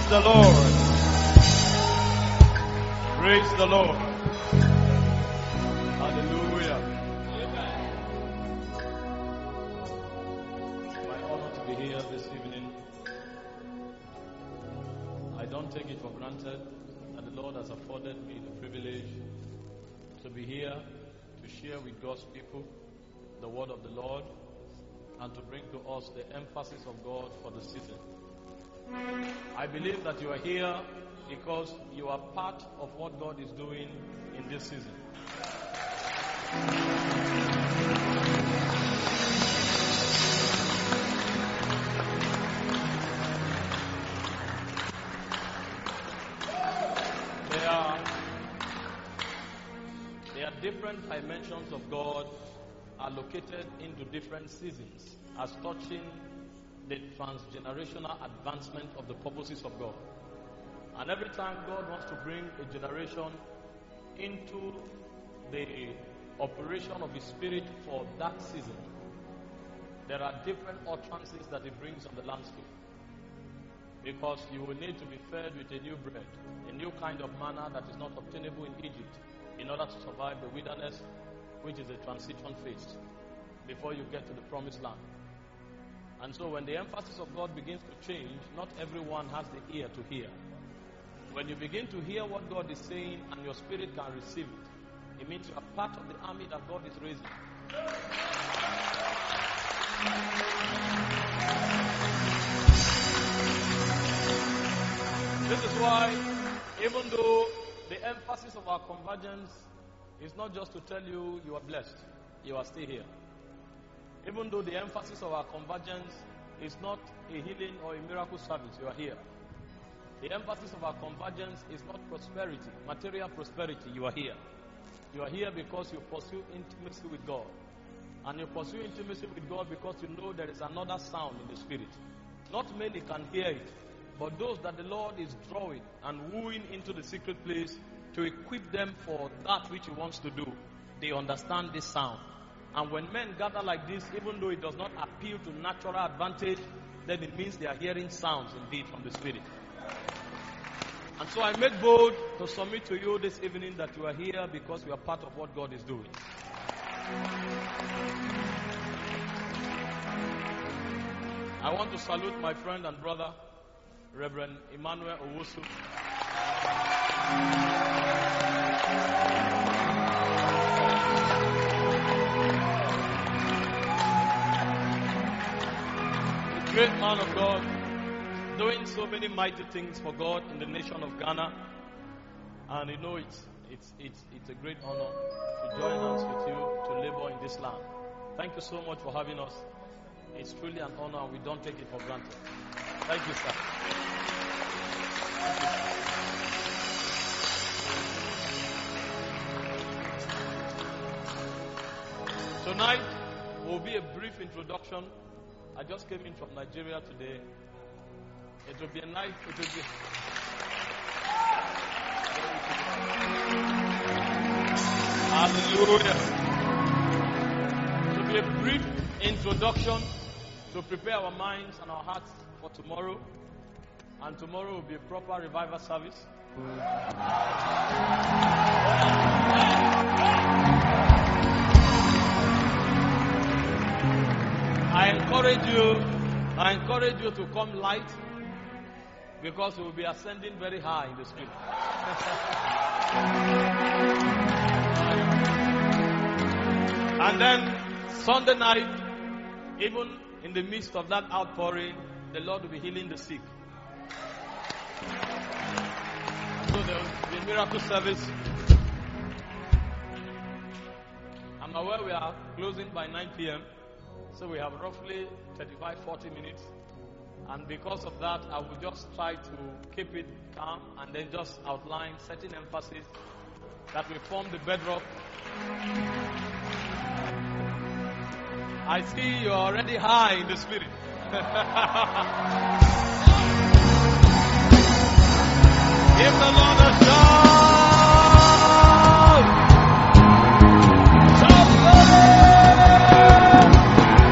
the Lord. Praise the Lord. Hallelujah. It's my honor to be here this evening. I don't take it for granted that the Lord has afforded me the privilege to be here to share with God's people the word of the Lord and to bring to us the emphasis of God for the season. I believe that you are here because you are part of what God is doing in this season. There are different dimensions of God allocated into different seasons as touching the transgenerational advancement of the purposes of God. And every time God wants to bring a generation into the operation of His Spirit for that season, there are different utterances that He brings on the landscape. Because you will need to be fed with a new bread, a new kind of manna that is not obtainable in Egypt, in order to survive the wilderness, which is a transition phase before you get to the promised land. And so when the emphasis of God begins to change, not everyone has the ear to hear. When you begin to hear what God is saying and your spirit can receive it, it means you are part of the army that God is raising. This is why, even though the emphasis of our convergence is not just to tell you you are blessed, you are still here. Even though the emphasis of our convergence is not a healing or a miracle service, you are here. The emphasis of our convergence is not prosperity, material prosperity, you are here. You are here because you pursue intimacy with God. And you pursue intimacy with God because you know there is another sound in the Spirit. Not many can hear it, but those that the Lord is drawing and wooing into the secret place to equip them for that which He wants to do, they understand this sound. And when men gather like this, even though it does not appeal to natural advantage, then it means they are hearing sounds indeed from the Spirit. And so I make bold to submit to you this evening that you are here because you are part of what God is doing. I want to salute my friend and brother, Reverend Emmanuel Owusu. A great man of God, doing so many mighty things for God in the nation of Ghana. And you know it's a great honor to join hands with you to labor in this land. Thank you so much for having us. It's truly an honor and we don't take it for granted. Thank you, sir. Tonight will be a brief introduction. I just came in from Nigeria today. It will be a night. It will be. Hallelujah. It will be a brief introduction to prepare our minds and our hearts for tomorrow. And tomorrow will be a proper revival service. I encourage you to come light because we will be ascending very high in the Spirit. And then Sunday night, even in the midst of that outpouring, the Lord will be healing the sick. So there will be a miracle service. I'm aware we are closing by 9 p.m. So we have roughly 35-40 minutes. And because of that, I will just try to keep it calm and then just outline certain emphasis that will form the bedrock. I see you are already high in the Spirit. Give the Lord a shout! Shout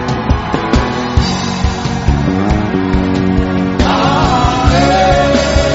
glory!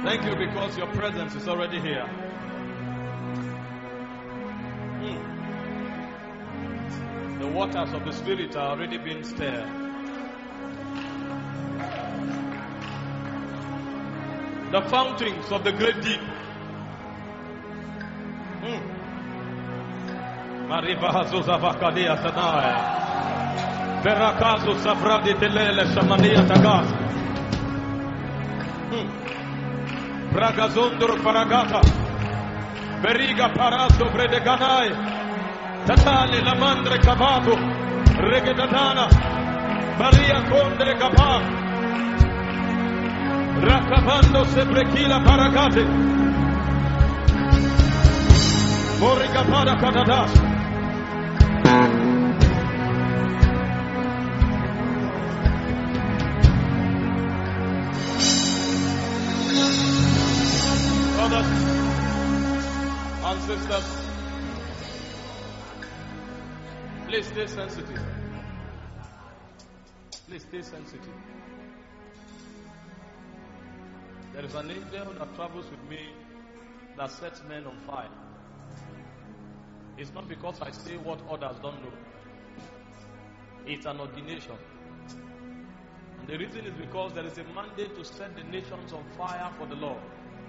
Thank you because your presence is already here. The waters of the Spirit are already being stirred. The fountains of the great deep. Marivazo Zavakadia Sanaya. Verakazo Savradi Telele Shamania Tagas. Bragazondro Paragata. Beriga Paraso Bredeganai. Tatale Lamandre Cavato. Regedadana. Maria Condre Capa. Rakavando Sebrekila Paragate. Moriga Paracadadas. Brothers and sisters, please stay sensitive. Please stay sensitive. There is an angel that travels with me that sets men on fire. It's not because I say what others don't know. It's an ordination. And the reason is because there is a mandate to set the nations on fire for the Lord.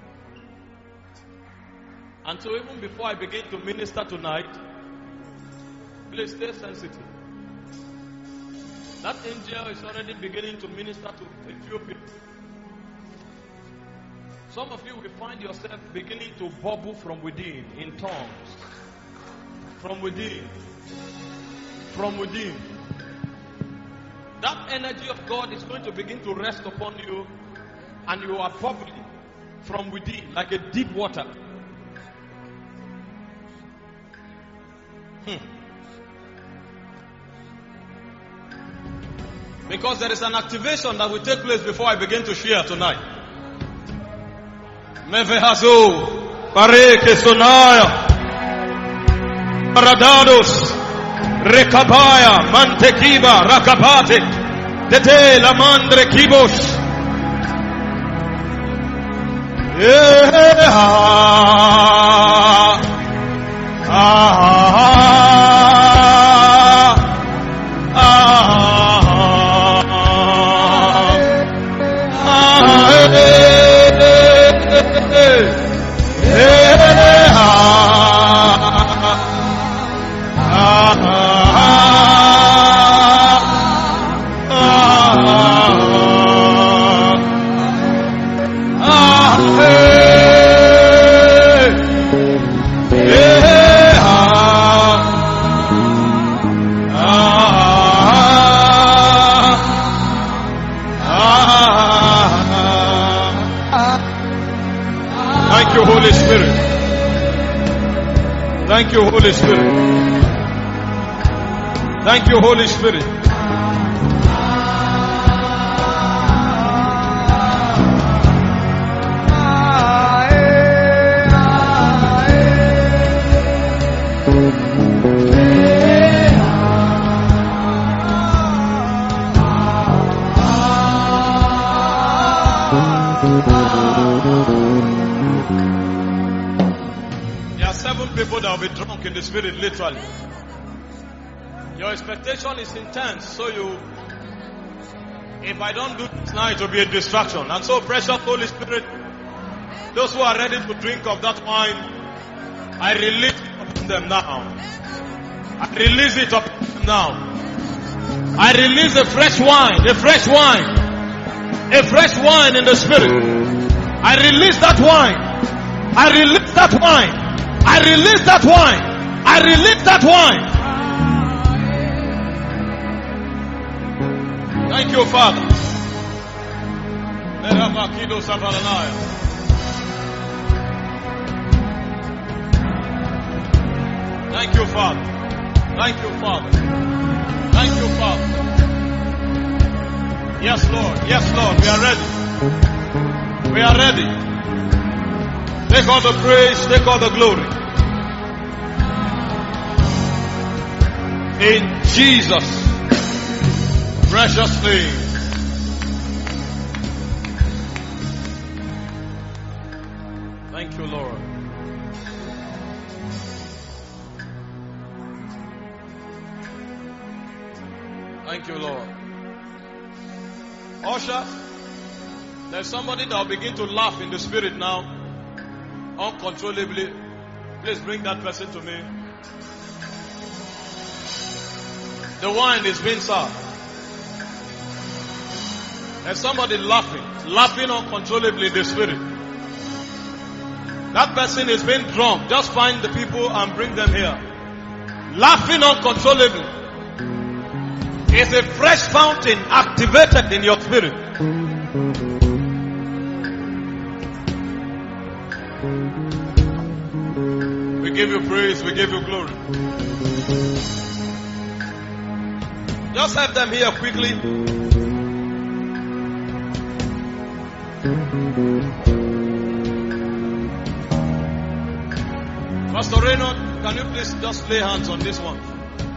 And so even before I begin to minister tonight, please stay sensitive. That angel is already beginning to minister to a few people. Some of you will find yourself beginning to bubble from within in tongues. From within. From within. That energy of God is going to begin to rest upon you, and you are bubbling from within like a deep water. Because there is an activation that will take place before I begin to share tonight. Mevehazo, Pareke Sonaya, Paradados, Rekabaya, Mantekiba, Rakabate, Tete, Lamandre Kibos. Thank you, Holy Spirit. Thank you, Holy Spirit. People that will be drunk in the spirit, literally. Your expectation is intense, so if I don't do this now, it will be a distraction. And so, precious Holy Spirit, those who are ready to drink of that wine, I release it upon them now. I release it upon them now. I release a fresh wine, a fresh wine in the spirit. I release that wine. I release that wine. I release that wine. I release that wine. Thank you, Father. Thank you, Father. Thank you, Father. Thank you, Father. Yes, Lord. Yes, Lord. We are ready. We are ready. Take all the praise, take all the glory. In Jesus' precious name. Thank you, Lord. Thank you, Lord. Usher, there's somebody that will begin to laugh in the spirit now, uncontrollably. Please bring that person to me. The wine is being served. There's somebody laughing uncontrollably in the spirit. That person is being drunk. Just find the people and bring them here. Laughing uncontrollably. It's a fresh fountain activated in your spirit. We give you praise, we give you glory. Just have them here quickly. Pastor Reynold, can you please just lay hands on this one?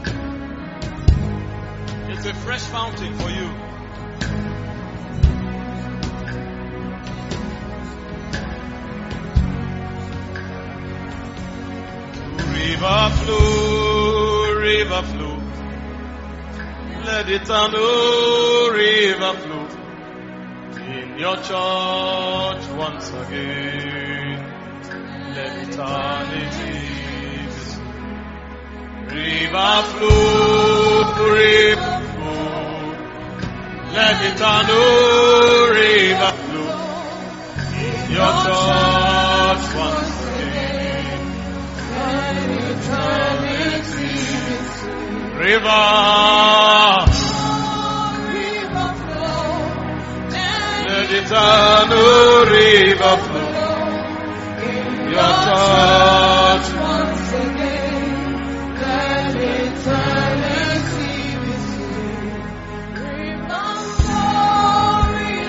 It's a fresh fountain for you. River flow, let it turn, oh, river flow in your church once again. Let eternity river flow, let it turn, oh, river flow in your church once again. River flow, let it turn, oh, river flow in your church once again. Let eternity be seen. River flow,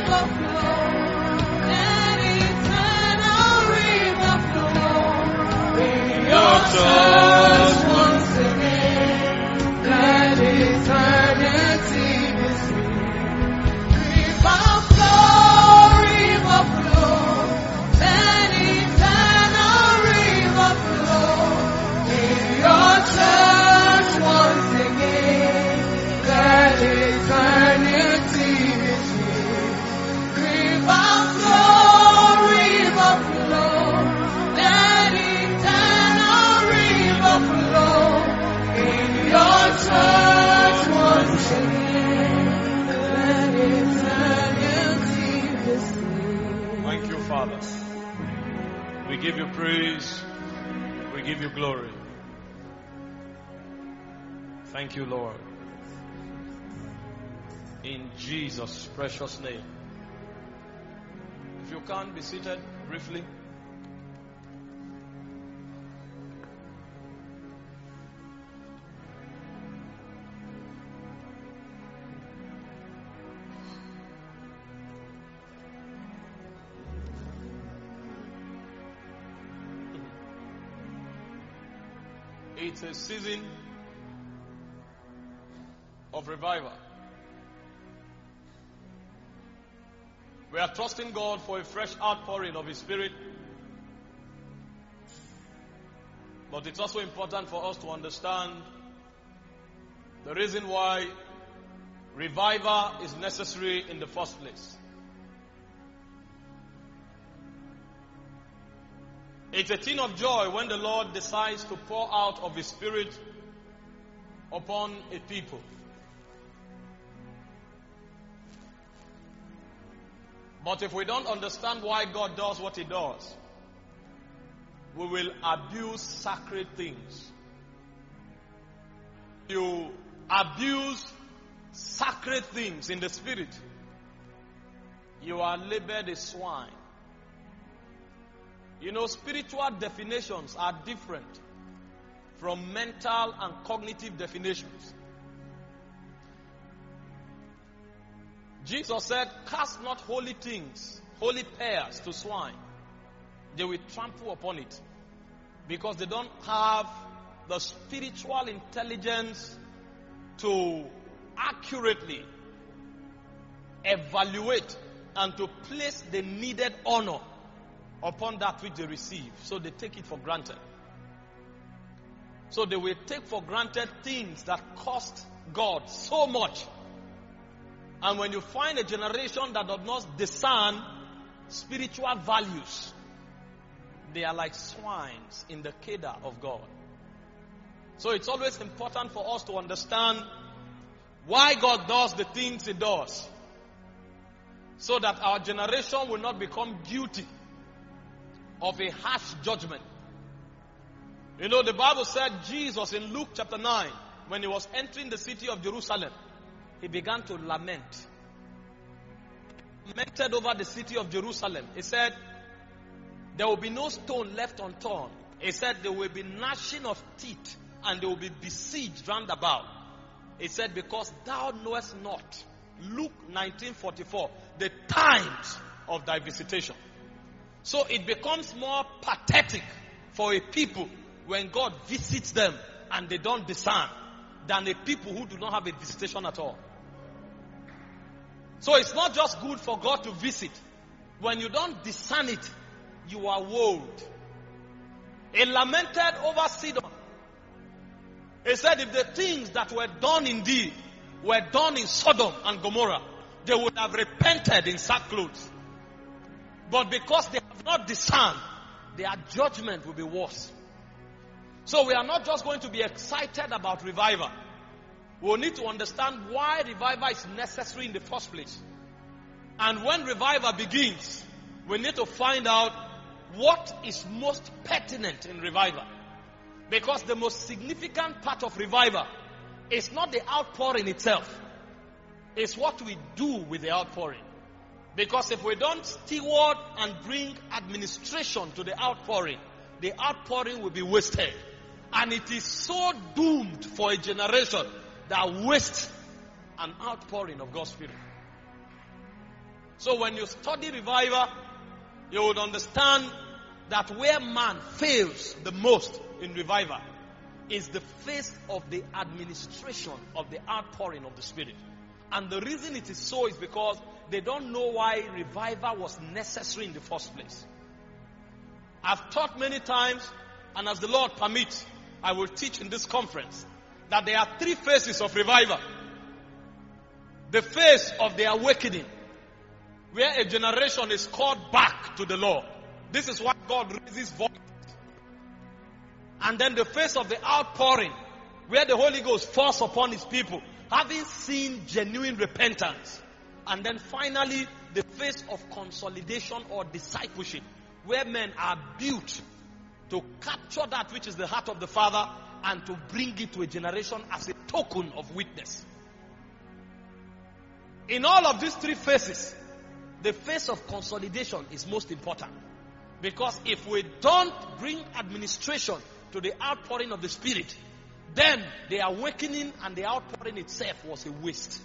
let eternal river flow in your church once again. Let eternity be seen. River flow, let eternal river flow in your church once again. Let eternity be seen. River flow, let eternal river flow in your church once again. Let eternity be seen. Thank you, Father. We give you praise. We give you glory. Thank you, Lord. In Jesus' precious name. If you can't be seated briefly. It's a season of revival. We are trusting God for a fresh outpouring of His Spirit. But it's also important for us to understand the reason why revival is necessary in the first place. It's a thing of joy when the Lord decides to pour out of His Spirit upon a people. But if we don't understand why God does what He does, we will abuse sacred things. You abuse sacred things in the Spirit, you are labeled a swine. You know, spiritual definitions are different from mental and cognitive definitions. Jesus said, cast not holy things, holy pears to swine. They will trample upon it because they don't have the spiritual intelligence to accurately evaluate and to place the needed honor upon that which they receive. So they take it for granted. So they will take for granted things that cost God so much. And when you find a generation that does not discern spiritual values, they are like swines in the cedar of God. So it's always important for us to understand why God does the things He does, so that our generation will not become guilty of a harsh judgment. You know, the Bible said Jesus in Luke chapter 9, when He was entering the city of Jerusalem, He began to lament. He lamented over the city of Jerusalem. He said, there will be no stone left unturned. He said, there will be gnashing of teeth, and they will be besieged round about. He said, because thou knowest not, Luke 19:44, the times of thy visitation. So it becomes more pathetic for a people when God visits them and they don't discern, than a people who do not have a visitation at all. So it's not just good for God to visit. When you don't discern it, you are woed. He lamented over Sidon. He said, if the things that were done indeed were done in Sodom and Gomorrah, they would have repented in sackcloth. But because they have not discerned, their judgment will be worse. So we are not just going to be excited about revival. We will need to understand why revival is necessary in the first place. And when revival begins, we need to find out what is most pertinent in revival. Because the most significant part of revival is not the outpouring itself. It's what we do with the outpouring. Because if we don't steward and bring administration to the outpouring will be wasted. And it is so doomed for a generation that wastes an outpouring of God's Spirit. So when you study revival, you would understand that where man fails the most in revival is the phase of the administration of the outpouring of the Spirit. And the reason it is so is because they don't know why revival was necessary in the first place. I've taught many times, and as the Lord permits, I will teach in this conference, that there are three phases of revival. The phase of the awakening, where a generation is called back to the Lord. This is why God raises voices. And then the phase of the outpouring, where the Holy Ghost falls upon His people, having seen genuine repentance. And then finally, the phase of consolidation or discipleship, where men are built to capture that which is the heart of the Father and to bring it to a generation as a token of witness. In all of these three phases, the phase of consolidation is most important. Because if we don't bring administration to the outpouring of the Spirit, then the awakening and the outpouring itself was a waste.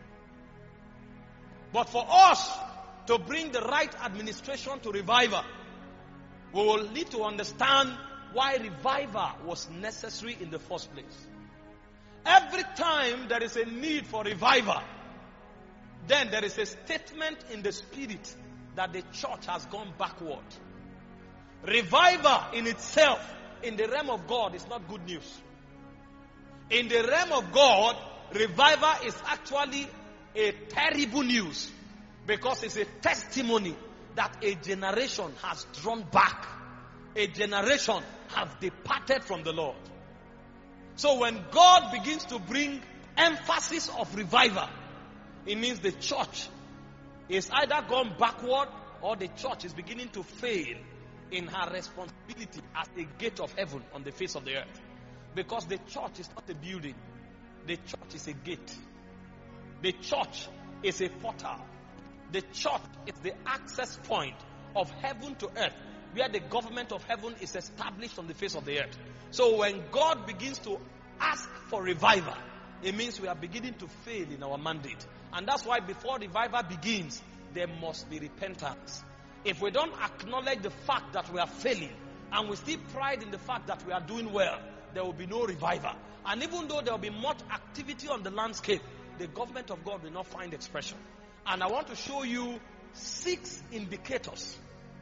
But for us to bring the right administration to revival, we will need to understand why revival was necessary in the first place. Every time there is a need for revival, then there is a statement in the Spirit that the church has gone backward. Revival in itself, in the realm of God, is not good news. In the realm of God, revival is actually a terrible news, because it's a testimony that a generation has drawn back. A generation has departed from the Lord. So when God begins to bring emphasis of revival, it means the church is either gone backward or the church is beginning to fail in her responsibility as a gate of heaven on the face of the earth. Because the church is not a building. The church is a gate. The church is a portal. The church is the access point of heaven to earth, where the government of heaven is established on the face of the earth. So when God begins to ask for revival, it means we are beginning to fail in our mandate. And that's why before revival begins, there must be repentance. If we don't acknowledge the fact that we are failing, and we still pride in the fact that we are doing well, there will be no revival. And even though there will be much activity on the landscape, the government of God will not find expression. And I want to show you 6 indicators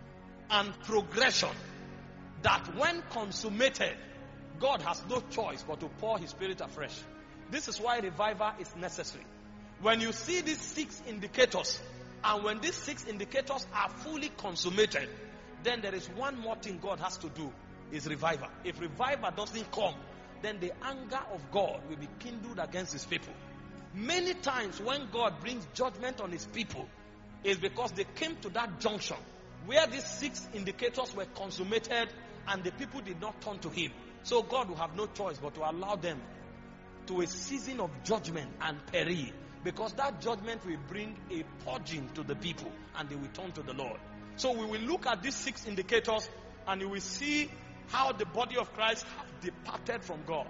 and progression that when consummated, God has no choice but to pour his spirit afresh. This is why revival is necessary. When you see these 6 indicators, and when these 6 indicators are fully consummated, then there is one more thing God has to do, is revival. If revival doesn't come, then the anger of God will be kindled against his people. Many times when God brings judgment on his people, it's because they came to that junction where these 6 indicators were consummated and the people did not turn to him. So God will have no choice but to allow them to a season of judgment and peril, because that judgment will bring a purging to the people and they will turn to the Lord. So we will look at these 6 indicators and you will see how the body of Christ have departed from God.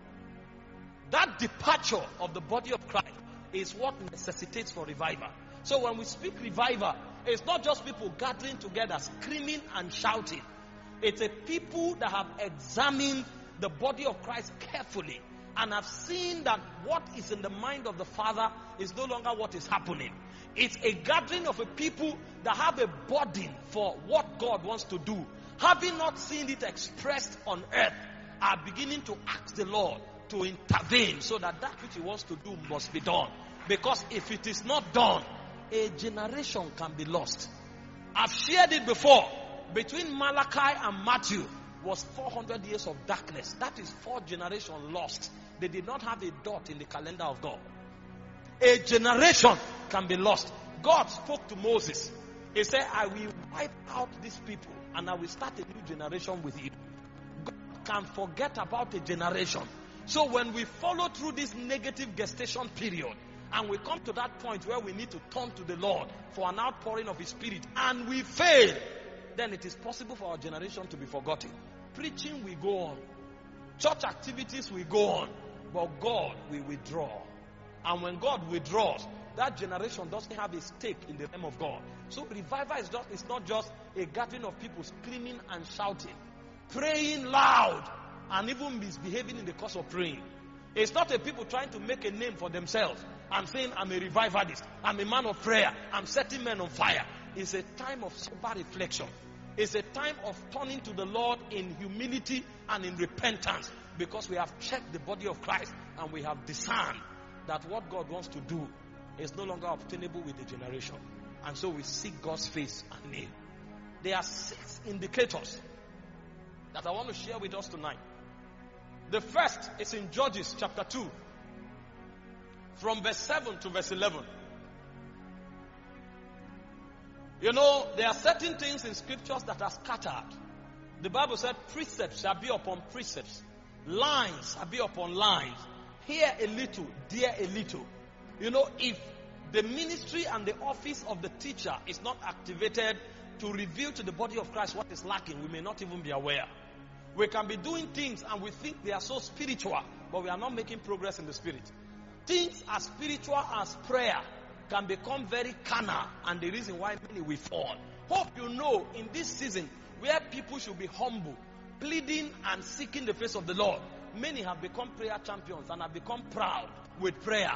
That departure of the body of Christ is what necessitates for revival. So when we speak revival, it's not just people gathering together, screaming and shouting. It's a people that have examined the body of Christ carefully and have seen that what is in the mind of the Father is no longer what is happening. It's a gathering of a people that have a burden for what God wants to do. Having not seen it expressed on earth, are beginning to ask the Lord to intervene so that that which he wants to do must be done. Because if it is not done, a generation can be lost. I've shared it before. Between Malachi and Matthew was 400 years of darkness. That is 4 generations lost. They did not have a dot in the calendar of God. A generation can be lost. God spoke to Moses. He said, I will wipe out these people and I will start a new generation with you. God can forget about a generation. So when we follow through this negative gestation period and we come to that point where we need to turn to the Lord for an outpouring of his spirit and we fail, then it is possible for our generation to be forgotten. Preaching will go on. Church activities will go on. But God will withdraw. And when God withdraws, that generation doesn't have a stake in the realm of God. So revival is not just a gathering of people screaming and shouting, praying loud, and even misbehaving in the course of praying. It's not a people trying to make a name for themselves and saying, I'm a revivalist, I'm a man of prayer, I'm setting men on fire. It's a time of sober reflection. It's a time of turning to the Lord in humility and in repentance, because we have checked the body of Christ and we have discerned that what God wants to do is no longer obtainable with the generation. And so we seek God's face and name. There are 6 indicators that I want to share with us tonight. The first is in Judges chapter 2, from verse 7 to verse 11. You know, there are certain things in scriptures that are scattered. The Bible said precepts shall be upon precepts, lines shall be upon lines. Here a little, there a little. You know, if the ministry and the office of the teacher is not activated to reveal to the body of Christ what is lacking, we may not even be aware. We can be doing things and we think they are so spiritual, but we are not making progress in the spirit. Things as spiritual as prayer can become very carnal, and the reason why many will fall. Hope you know, in this season where people should be humble, pleading and seeking the face of the Lord, many have become prayer champions and have become proud with prayer.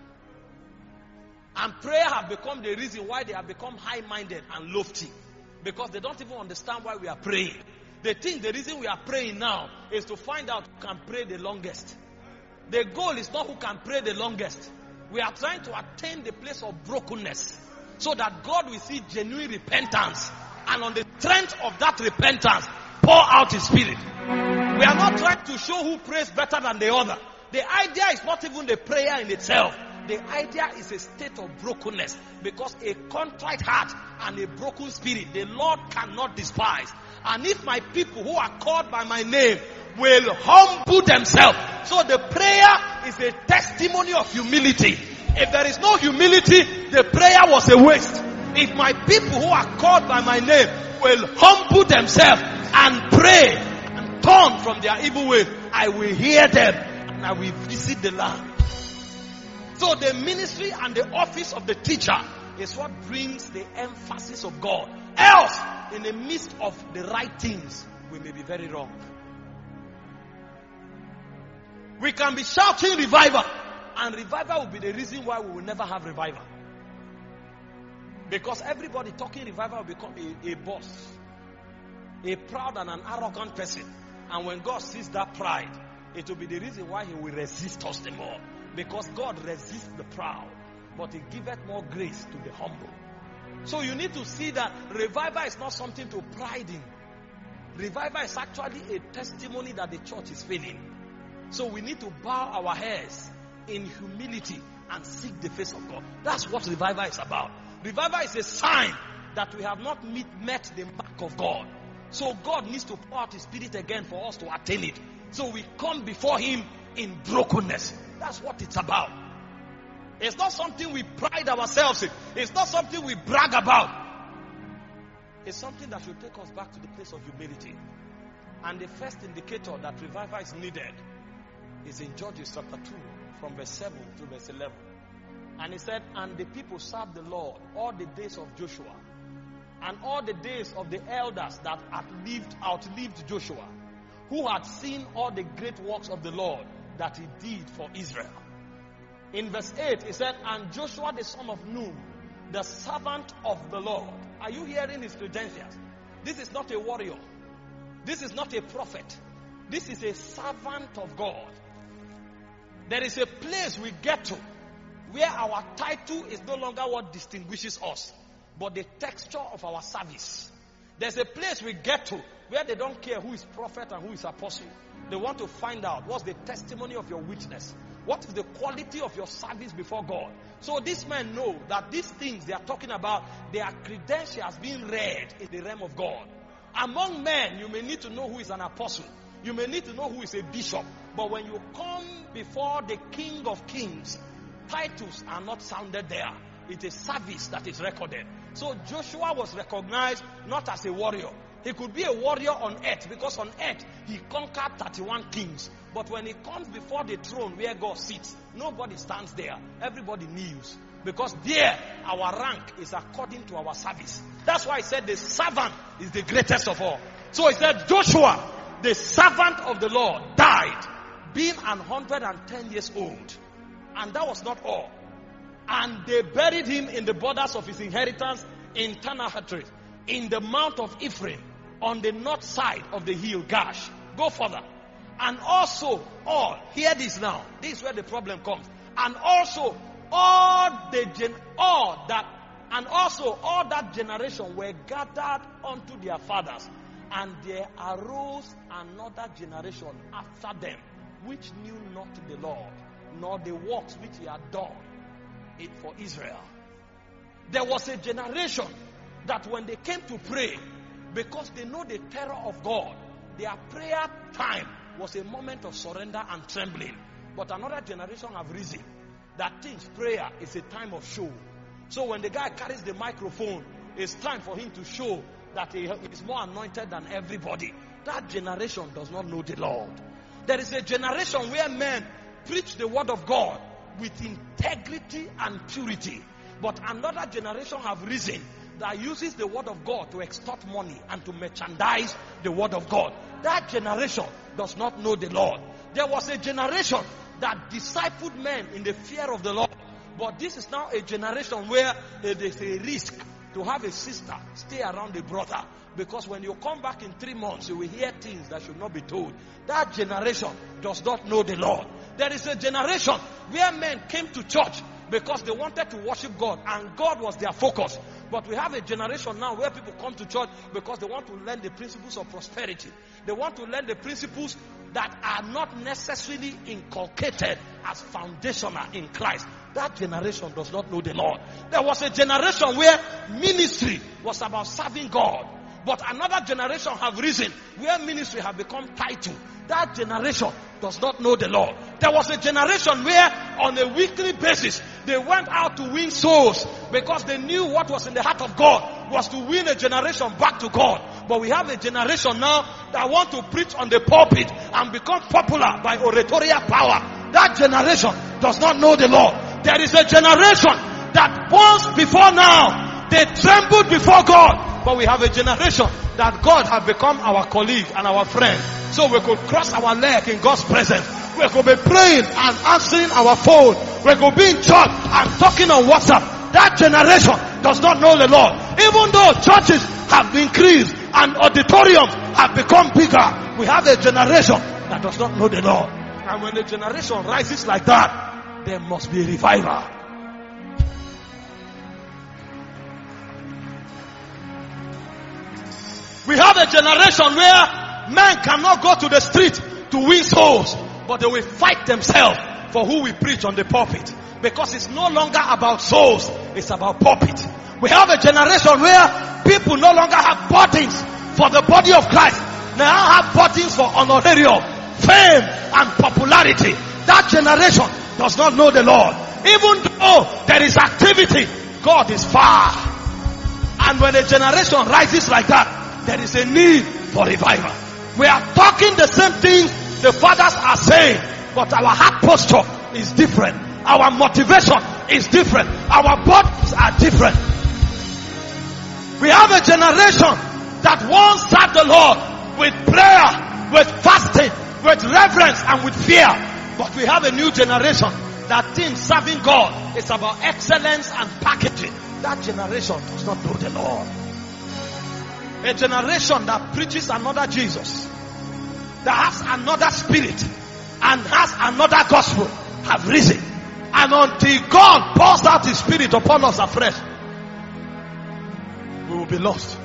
And prayer have become the reason why they have become high-minded and lofty, because they don't even understand why we are praying. They think the reason we are praying now is to find out who can pray the longest. The goal is not who can pray the longest. We are trying to attain the place of brokenness so that God will see genuine repentance, and on the strength of that repentance, pour out his spirit. We are not trying to show who prays better than the other. The idea is not even the prayer in itself. The idea is a state of brokenness, because a contrite heart and a broken spirit the Lord cannot despise. And if my people who are called by my name will humble themselves. So the prayer is a testimony of humility. If there is no humility, the prayer was a waste. If my people who are called by my name will humble themselves and pray and turn from their evil ways, I will hear them and I will visit the land. So the ministry and the office of the teacher is what brings the emphasis of God. Else, in the midst of the right things, we may be very wrong. We can be shouting revival, and revival will be the reason why we will never have revival. Because everybody talking revival will become a boss. A proud and an arrogant person. And when God sees that pride, it will be the reason why he will resist us the more. Because God resists the proud, but he giveth more grace to the humble. So you need to see that revival is not something to pride in. Revival is actually a testimony that the church is failing. So we need to bow our heads in humility and seek the face of God. That's what revival is about. Revival is a sign that we have not met the mark of God. So God needs to pour out his spirit again for us to attain it. So we come before him in brokenness. That's what it's about. It's not something we pride ourselves in. It's not something we brag about. It's something that should take us back to the place of humility. And the first indicator that revival is needed is in Judges chapter 2, from verse 7 to verse 11. And he said, and the people served the Lord all the days of Joshua, and all the days of the elders that outlived Joshua, who had seen all the great works of the Lord that he did for Israel. In verse 8, he said, and Joshua the son of Nun, the servant of the Lord. Are you hearing his credentials? This is not a warrior. This is not a prophet. This is a servant of God. There is a place we get to where our title is no longer what distinguishes us, but the texture of our service. There's a place we get to where they don't care who is prophet and who is apostle. They want to find out what's the testimony of your witness. What is the quality of your service before God? So these men know that these things they are talking about, their credentials being read in the realm of God. Among men, you may need to know who is an apostle. You may need to know who is a bishop. But when you come before the King of Kings, titles are not sounded there. It's a service that is recorded. So Joshua was recognized not as a warrior. He could be a warrior on earth, because on earth he conquered 31 kings. But when he comes before the throne where God sits, nobody stands there. Everybody kneels. Because there, our rank is according to our service. That's why he said the servant is the greatest of all. So he said Joshua, the servant of the Lord, died, being 110 years old. And that was not all. And they buried him in the borders of his inheritance in Tanahatrith, in the mount of Ephraim, on the north side of the hill Gash. Go further. And also all, hear this now, this is where the problem comes. And also all that generation were gathered unto their fathers, and there arose another generation after them, which knew not the Lord, nor the works which he had done for Israel. There was a generation that when they came to pray, because they know the terror of God, their prayer time was a moment of surrender and trembling. But another generation have risen that thinks prayer is a time of show. So when the guy carries the microphone, it's time for him to show that he is more anointed than everybody. That generation does not know the Lord. There is a generation where men preach the word of God with integrity and purity. But another generation have risen that uses the word of God to extort money and to merchandise the word of God. That generation does not know the Lord. There was a generation that discipled men in the fear of the Lord. But this is now a generation where there's a risk to have a sister stay around a brother. Because when you come back in 3 months, you will hear things that should not be told. That generation does not know the Lord. There is a generation where men came to church because they wanted to worship God, and God was their focus. But we have a generation now where people come to church because they want to learn the principles of prosperity. They want to learn the principles that are not necessarily inculcated as foundational in Christ. That generation does not know the Lord. There was a generation where ministry was about serving God. But another generation have risen where ministry have become title. That generation does not know the Lord. There was a generation where on a weekly basis they went out to win souls because they knew what was in the heart of God was to win a generation back to God. But we have a generation now that want to preach on the pulpit and become popular by oratorial power. That generation does not know the Lord. There is a generation that once before now they trembled before God. But we have a generation that God has become our colleague and our friend. So we could cross our leg in God's presence. We could be praying and answering our phone. We could be in church and talking on WhatsApp. That generation does not know the Lord. Even though churches have increased, and auditoriums have become bigger. We have a generation that does not know the Lord. And when a generation rises like that, there must be a revival. We have a generation where men cannot go to the street to win souls, but they will fight themselves for who we preach on the pulpit. Because it's no longer about souls, it's about pulpit. We have a generation where people no longer have burdens for the body of Christ. They now have burdens for honorarium, fame, and popularity. That generation does not know the Lord. Even though there is activity, God is far. And when a generation rises like that, there is a need for revival. We are talking the same things the fathers are saying, but our heart posture is different. Our motivation is different. Our bodies are different. We have a generation that once served the Lord with prayer, with fasting, with reverence, and with fear. But we have a new generation that thinks serving God is about excellence and packaging. That generation does not know the Lord. A generation that preaches another Jesus, that has another spirit, and has another gospel, have risen. And until God pours out His Spirit upon us afresh, we will be lost.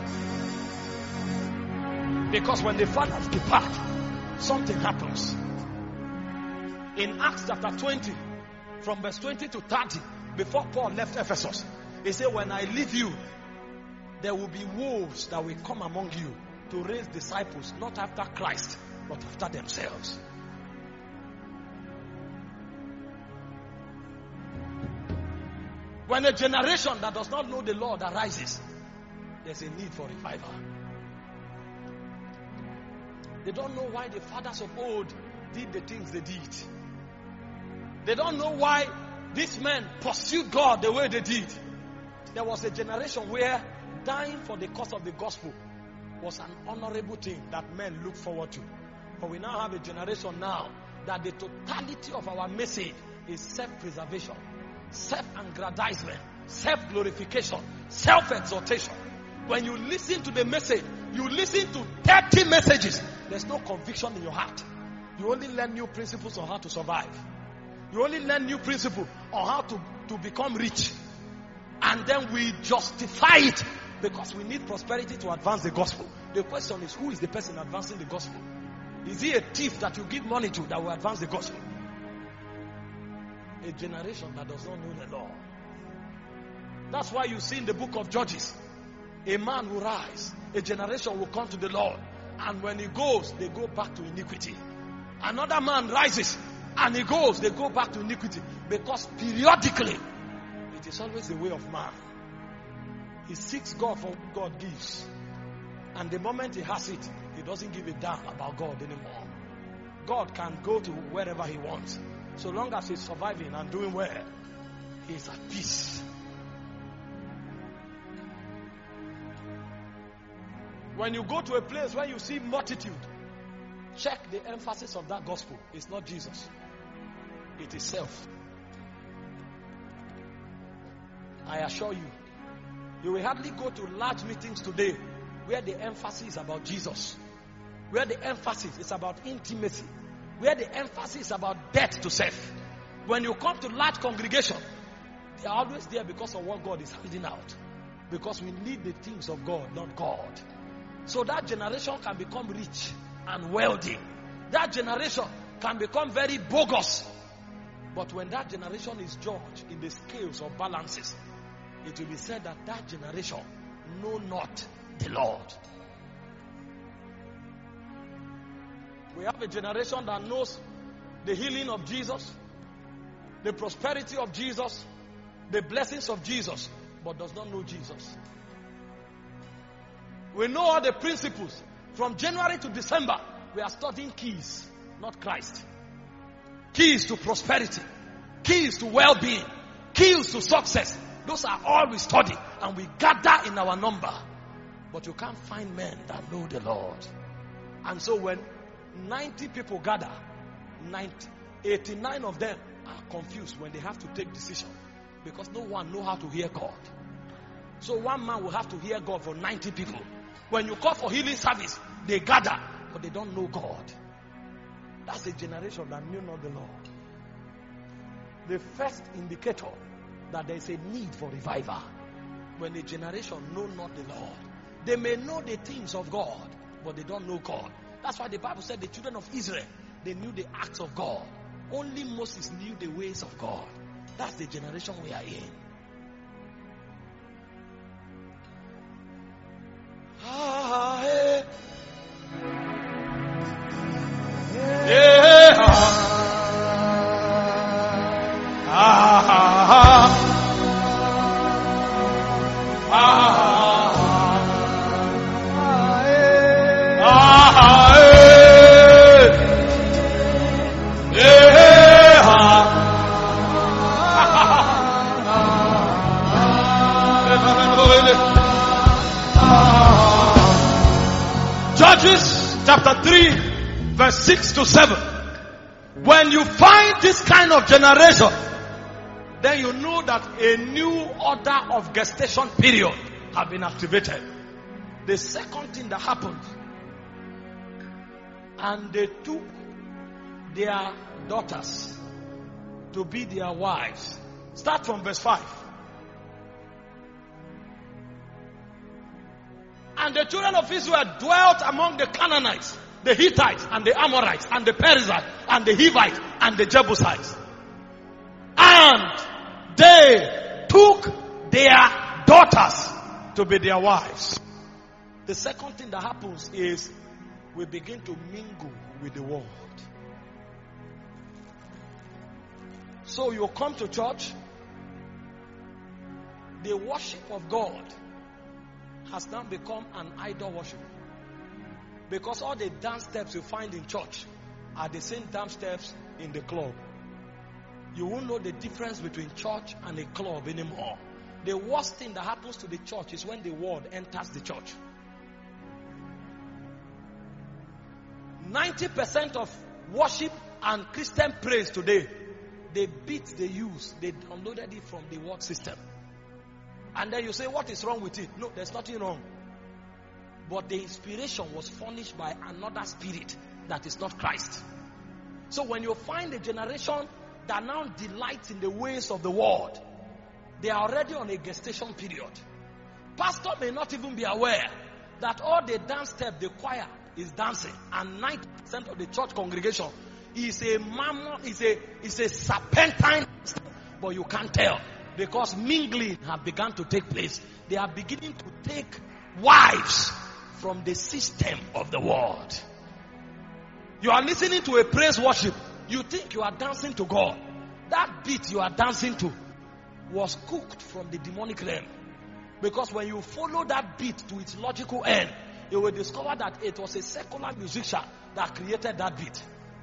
Because when the fathers depart, something happens. In Acts chapter 20, from verse 20 to 30, before Paul left Ephesus, he said, when I leave you, there will be wolves that will come among you to raise disciples, not after Christ, but after themselves. When a generation that does not know the Lord arises, there's a need for revival. They don't know why the fathers of old did the things they did. They don't know why these men pursued God the way they did. There was a generation where dying for the cause of the gospel was an honorable thing that men look forward to. But we now have a generation now that the totality of our message is self-preservation, self-aggrandizement, self-glorification, self-exaltation. When you listen to the message, you listen to 30 messages, there's no conviction in your heart. You only learn new principles on how to survive. You only learn new principles on how to become rich. And then we justify it because we need prosperity to advance the gospel. The question is, who is the person advancing the gospel? Is he a thief that you give money to that will advance the gospel? A generation that does not know the Lord. That's why you see in the book of Judges, a man will rise, a generation will come to the Lord, and when he goes, they go back to iniquity. Another man rises, and he goes, they go back to iniquity. Because periodically, it is always the way of man. He seeks God for what God gives. And the moment he has it, he doesn't give a damn about God anymore. God can go to wherever he wants. So long as he's surviving and doing well, he is at peace. When you go to a place where you see multitude, check the emphasis of that gospel. It's not Jesus. It is self. I assure you, you will hardly go to large meetings today where the emphasis is about Jesus, where the emphasis is about intimacy, where the emphasis is about death to self. When you come to large congregation, they are always there because of what God is handing out. Because we need the things of God, not God. So that generation can become rich and wealthy. That generation can become very bogus. But when that generation is judged in the scales or balances, it will be said that that generation know not the Lord. We have a generation that knows the healing of Jesus, the prosperity of Jesus, the blessings of Jesus, but does not know Jesus. We know all the principles. From January to December, we are studying keys, not Christ. Keys to prosperity, keys to well-being, keys to success. Those are all we study, and we gather in our number. But you can't find men that know the Lord. And so when 90 people gather, 89 of them are confused when they have to take decision, because no one knows how to hear God. So one man will have to hear God for 90 people. When you call for healing service, they gather, but they don't know God. That's a generation that knew not the Lord. The first indicator that there is a need for revival, when a generation know not the Lord. They may know the things of God, but they don't know God. That's why the Bible said the children of Israel, they knew the acts of God. Only Moses knew the ways of God. That's the generation we are in. Judges chapter 3 verse 6 to 7. When you find this kind of generation, then you know that a new order of gestation period have been activated. The second thing that happened, and they took their daughters to be their wives. Start from verse 5. And the children of Israel dwelt among the Canaanites, the Hittites, and the Amorites, and the Perizzites, and the Hivites, and the Jebusites. And they took their daughters to be their wives. The second thing that happens is we begin to mingle with the world. So you come to church, the worship of God has now become an idol worship. Because all the dance steps you find in church are the same dance steps in the club. You won't know the difference between church and a club anymore. The worst thing that happens to the church is when the world enters the church. 90% of worship and Christian praise today, the beats they use, they downloaded it from the world system. And then you say, what is wrong with it? No, there's nothing wrong. But the inspiration was furnished by another spirit that is not Christ. So when you find a generation that now delights in the ways of the world, they are already on a gestation period. Pastor may not even be aware that all the dance step the choir is dancing, and 90% of the church congregation is a mammon, is a serpentine step, but you can't tell. Because mingling have begun to take place. They are beginning to take wives from the system of the world. You are listening to a praise worship. You think you are dancing to God. That beat you are dancing to was cooked from the demonic realm. Because when you follow that beat to its logical end, you will discover that it was a secular musician that created that beat.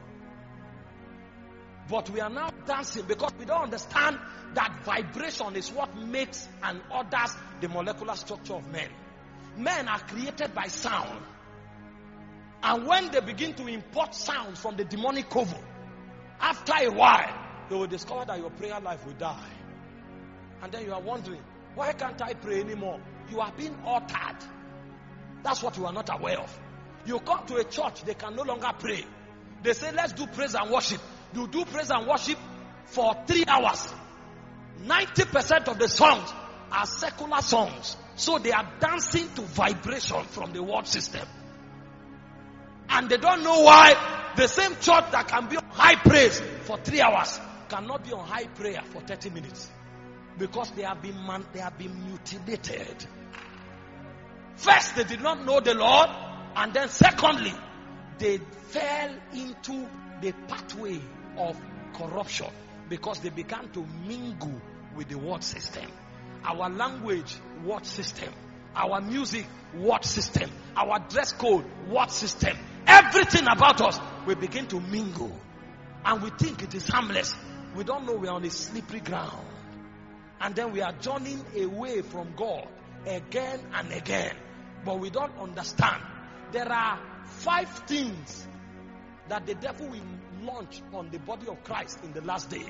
But we are now dancing because we don't understand that vibration is what makes and orders the molecular structure of men. Men are created by sound. And when they begin to import sounds from the demonic coven, after a while, they will discover that your prayer life will die. And then you are wondering, why can't I pray anymore? You are being altered. That's what you are not aware of. You come to a church, they can no longer pray. They say, let's do praise and worship. You do praise and worship for 3 hours. 90% of the songs are secular songs. So they are dancing to vibration from the world system. And they don't know why the same church that can be on high praise for 3 hours cannot be on high prayer for 30 minutes. Because they have been mutilated. First, they did not know the Lord. And then secondly, they fell into the pathway of corruption because they began to mingle with the world system. Our language, world system. Our music, world system. Our dress code, world system. Everything about us, we begin to mingle. And we think it is harmless. We don't know we are on a slippery ground. And then we are journeying away from God again and again. But we don't understand. There are 5 things that the devil will launch on the body of Christ in the last day.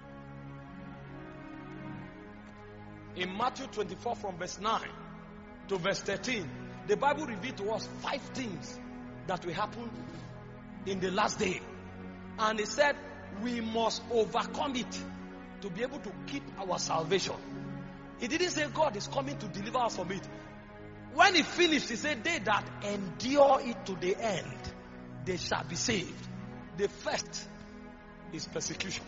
In Matthew 24 from verse 9 to to verse 13, the Bible revealed to us 5 things that will happen in the last day. And it said we must overcome it to be able to keep our salvation. He didn't say God is coming to deliver us from it. When he finished, he said, they that endure it to the end, they shall be saved. The first is persecution.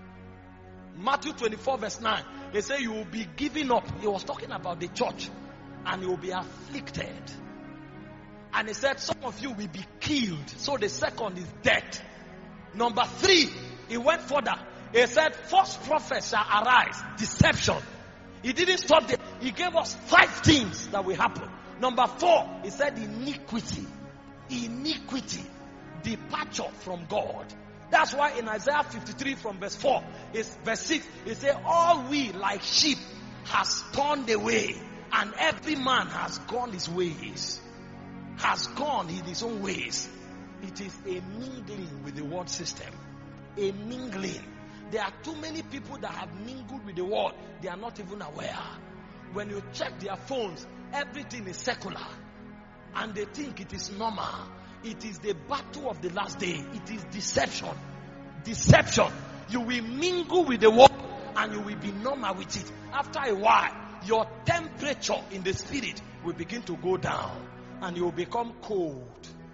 Matthew 24 verse 9, he said you will be given up. He was talking about the church. And you will be afflicted. And he said some of you will be killed. So the second is death. Number 3, he went further. He said false prophets shall arise. Deception. He didn't stop there. He gave us 5 things that will happen. Number 4, he said iniquity. Iniquity. Departure from God. That's why in Isaiah 53 from verse 4, verse 6, it says all we like sheep has turned away. And every man has gone his ways. Has gone in his own ways. It is a mingling with the world system. A mingling. There are too many people that have mingled with the world. They are not even aware. When you check their phones, everything is secular. And they think it is normal. It is the battle of the last day. It is deception. Deception. You will mingle with the world and you will be normal with it. After a while, your temperature in the spirit will begin to go down and you will become cold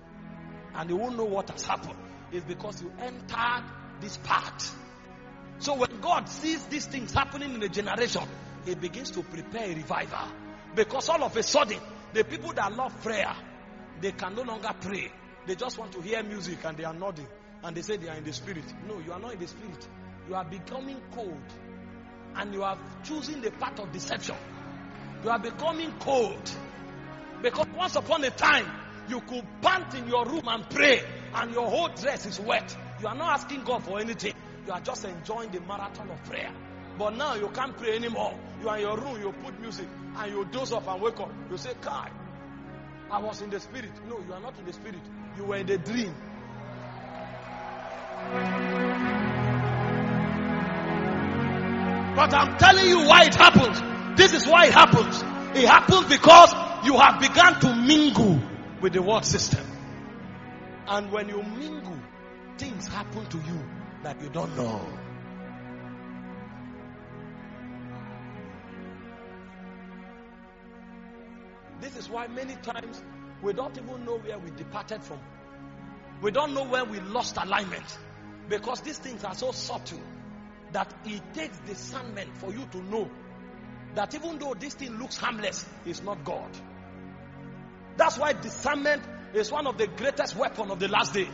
and you won't know what has happened. It's because you entered this path. So when God sees these things happening in a generation, he begins to prepare a revival. Because all of a sudden, the people that love prayer, they can no longer pray. They just want to hear music and they are nodding and they say they are in the spirit. No, you are not in the spirit. You are becoming cold. And you are choosing the path of deception. You are becoming cold. Because once upon a time, you could pant in your room and pray, and your whole dress is wet. You are not asking God for anything. You are just enjoying the marathon of prayer. But now you can't pray anymore. You are in your room, you put music, and you doze off and wake up. You say, Kai, I was in the spirit. No, you are not in the spirit. You were in the dream. But I'm telling you why it happens. This is why it happens. It happens because you have begun to mingle with the world system. And when you mingle, things happen to you that you don't know. This is why many times we don't even know where we departed from. We don't know where we lost alignment. Because these things are so subtle that it takes discernment for you to know that even though this thing looks harmless, it's not God. That's why discernment is one of the greatest weapons of the last day.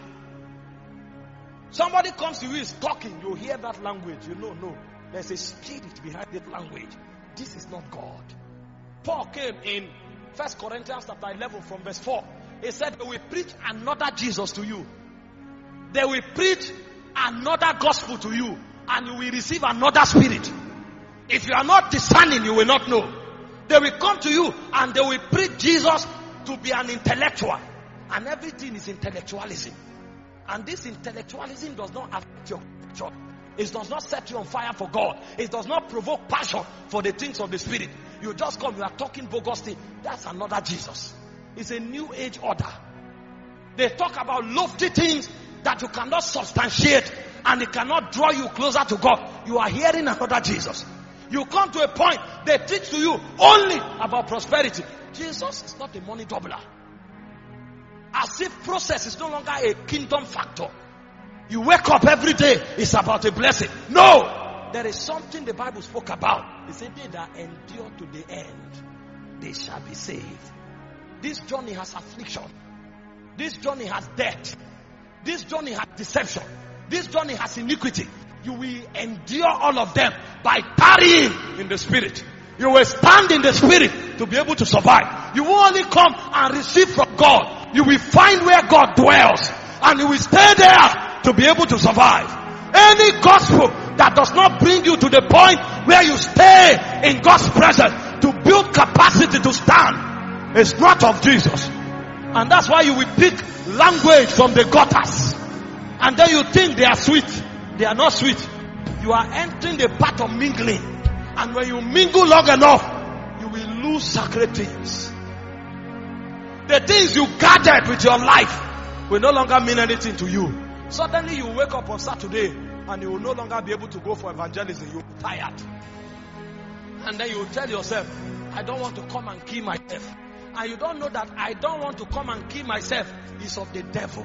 Somebody comes to you, is talking, you hear that language, you know, no, there's a spirit behind that language. This is not God. Paul came in 1 Corinthians chapter 11 from verse 4. He said, they will preach another Jesus to you. They will preach another gospel to you. And you will receive another spirit. If you are not discerning, you will not know. They will come to you and they will preach Jesus to be an intellectual. And everything is intellectualism. And this intellectualism does not affect your church. It does not set you on fire for God. It does not provoke passion for the things of the spirit. You just come, you are talking bogus thing. That's another Jesus. It's a new age order. They talk about lofty things that you cannot substantiate. And it cannot draw you closer to God. You are hearing another Jesus. You come to a point, they teach to you only about prosperity. Jesus is not a money doubler. As if process is no longer a kingdom factor. You wake up every day, it's about a blessing. No! There is something the Bible spoke about. It said, they that endure to the end, they shall be saved. This journey has affliction. This journey has death. This journey has deception. This journey has iniquity. You will endure all of them by tarrying in the spirit. You will stand in the spirit to be able to survive. You will only come and receive from God. You will find where God dwells. And you will stay there to be able to survive. Any gospel that does not bring you to the point where you stay in God's presence to build capacity to stand is not of Jesus. And that's why you will pick language from the gutters. And then you think they are sweet. They are not sweet. You are entering the path of mingling. And when you mingle long enough, you will lose sacred things. The things you gathered with your life will no longer mean anything to you. Suddenly you wake up on Saturday and you will no longer be able to go for evangelism. You'll be tired. And then you will tell yourself, I don't want to come and kill myself. And you don't know that I don't want to come and kill myself is of the devil.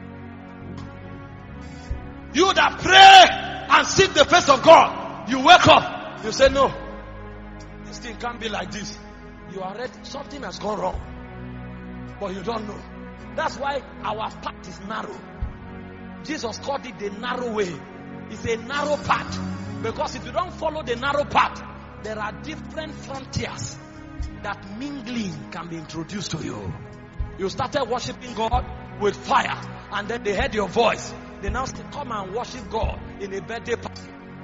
You that pray and seek the face of God, you wake up, you say, no, this thing can't be like this. You are ready, something has gone wrong, but you don't know. That's why our path is narrow. Jesus called it the narrow way. It's a narrow path, because if you don't follow the narrow path, there are different frontiers that mingling can be introduced to you. You started worshiping God with fire, and then they heard your voice. They now say, come and worship God in a birthday party.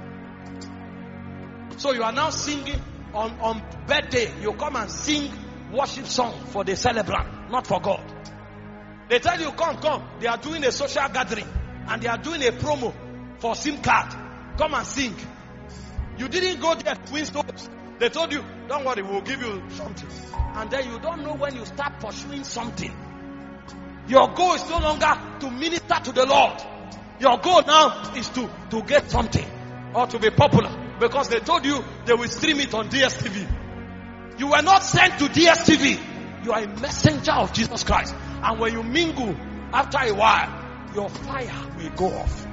So you are now singing on birthday. You come and sing worship song for the celebrant, not for God. They tell you, come. They are doing a social gathering and they are doing a promo for SIM card. Come and sing. You didn't go there to win souls. They told you, don't worry, we'll give you something. And then you don't know when you start pursuing something. Your goal is no longer to minister to the Lord. Your goal now is to get something or to be popular, because they told you they will stream it on DSTV. You were not sent to DSTV. You are a messenger of Jesus Christ. And when you mingle, after a while, your fire will go off.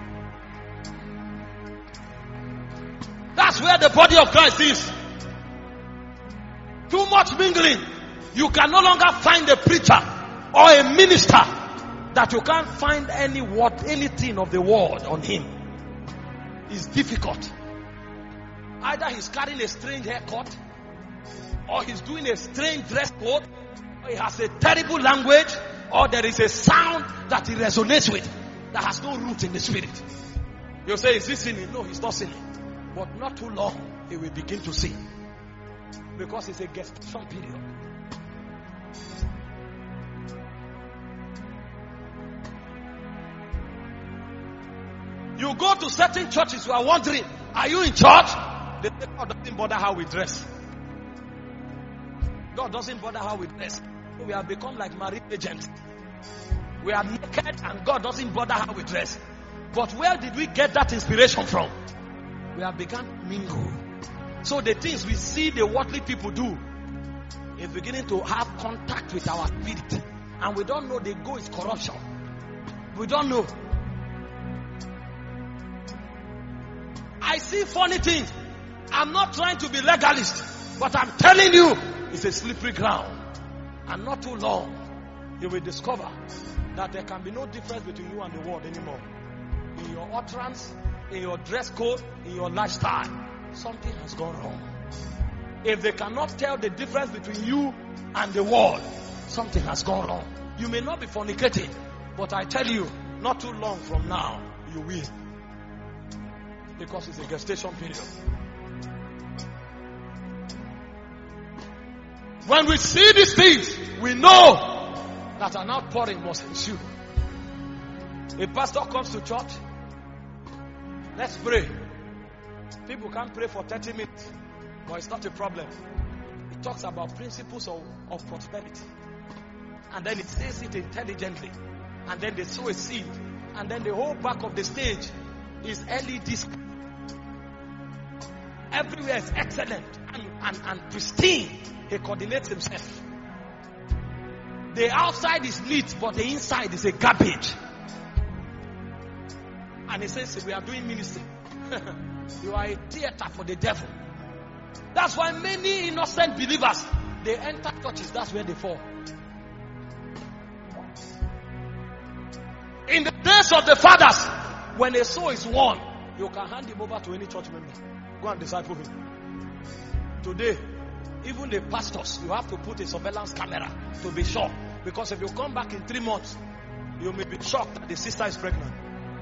That's where the body of Christ is. Too much mingling. You can no longer find a preacher or a minister that you can't find anything of the word on him. It's difficult. Either he's carrying a strange haircut, or he's doing a strange dress code, or he has a terrible language, or there is a sound that he resonates with that has no root in the spirit. You say, is he sinning? No, he's not sinning. But not too long, he will begin to sin. Because it's a gestation period. You go to certain churches, you are wondering, are you in church? They say, God doesn't bother how we dress. God doesn't bother how we dress. We have become like married agents. We are naked and God doesn't bother how we dress. But where did we get that inspiration from? We have begun to mingle. So the things we see the worldly people do is beginning to have contact with our spirit. And we don't know the goal is corruption. We don't know. I see funny things. I'm not trying to be legalist, but I'm telling you, it's a slippery ground. And not too long, you will discover that there can be no difference between you and the world anymore. In your utterance, in your dress code, in your lifestyle, something has gone wrong. If they cannot tell the difference between you and the world, something has gone wrong. You may not be fornicating, but I tell you, not too long from now, you will. Because it's a gestation period. When we see these things, we know that an outpouring must ensue. A pastor comes to church, let's pray. People can't pray for 30 minutes, but it's not a problem. It talks about principles of prosperity. And then it says it intelligently. And then they sow a seed. And then the whole back of the stage is LED screen. Everywhere is excellent and pristine. He coordinates himself. The outside is neat, but the inside is a garbage. And he says, we are doing ministry. You are a theater for the devil. That's why many innocent believers, they enter churches, that's where they fall. In the days of the fathers, when a soul is won, you can hand him over to any church member. Go and disciple him. Today, even the pastors, you have to put a surveillance camera to be sure. Because if you come back in 3 months, you may be shocked that the sister is pregnant.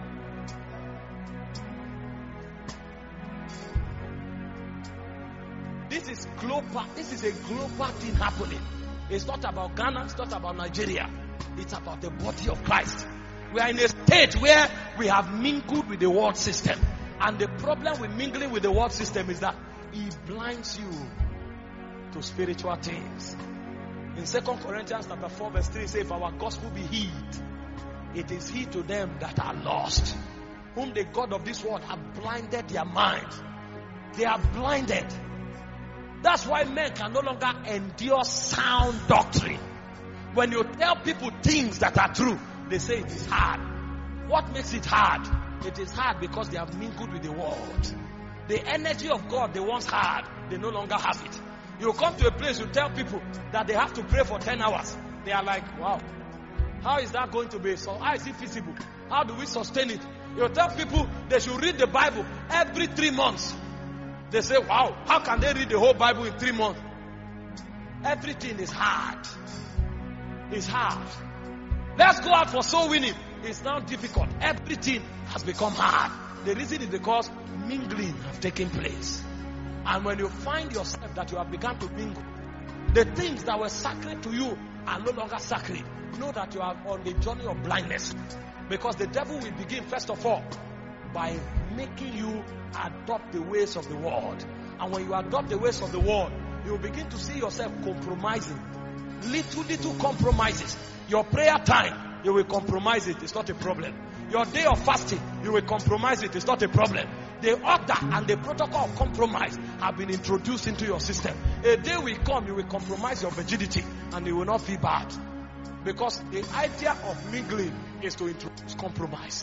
This is global. This is a global thing happening. It's not about Ghana. It's not about Nigeria. It's about the body of Christ. We are in a state where we have mingled with the world system. And the problem with mingling with the world system is that it blinds you to spiritual things. In 2 Corinthians chapter 4 verse 3 says, if our gospel be hid, it is hid to them that are lost, whom the God of this world have blinded their minds. They are blinded. That's why men can no longer endure sound doctrine. When you tell people things that are true, they say it is hard. What makes it hard? It is hard because they have mingled with the world. The energy of God they once had, they no longer have it. You come to a place, you tell people that they have to pray for 10 hours. They are like, wow, how is that going to be? So how is it feasible? How do we sustain it? You tell people they should read the Bible every 3 months. They say, wow, how can they read the whole Bible in 3 months? Everything is hard. It's hard. Let's go out for soul winning. It's now difficult. Everything has become hard. The reason is because mingling has taken place. And when you find yourself that you have begun to mingle, the things that were sacred to you are no longer sacred. Know that you are on the journey of blindness. Because the devil will begin, first of all, by making you adopt the ways of the world. And when you adopt the ways of the world, you will begin to see yourself compromising. Little compromises. Your prayer time, you will compromise it. It's not a problem. Your day of fasting, you will compromise it. It's not a problem. The order and the protocol of compromise have been introduced into your system. A day will come, you will compromise your virginity and it will not be bad. Because the idea of mingling is to introduce compromise.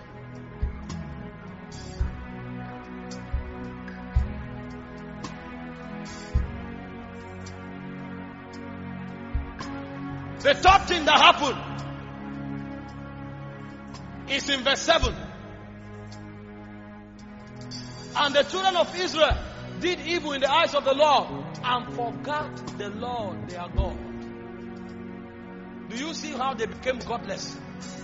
The third thing that happened is in verse 7. And the children of Israel did evil in the eyes of the Lord and forgot the Lord their God. Do you see how they became godless?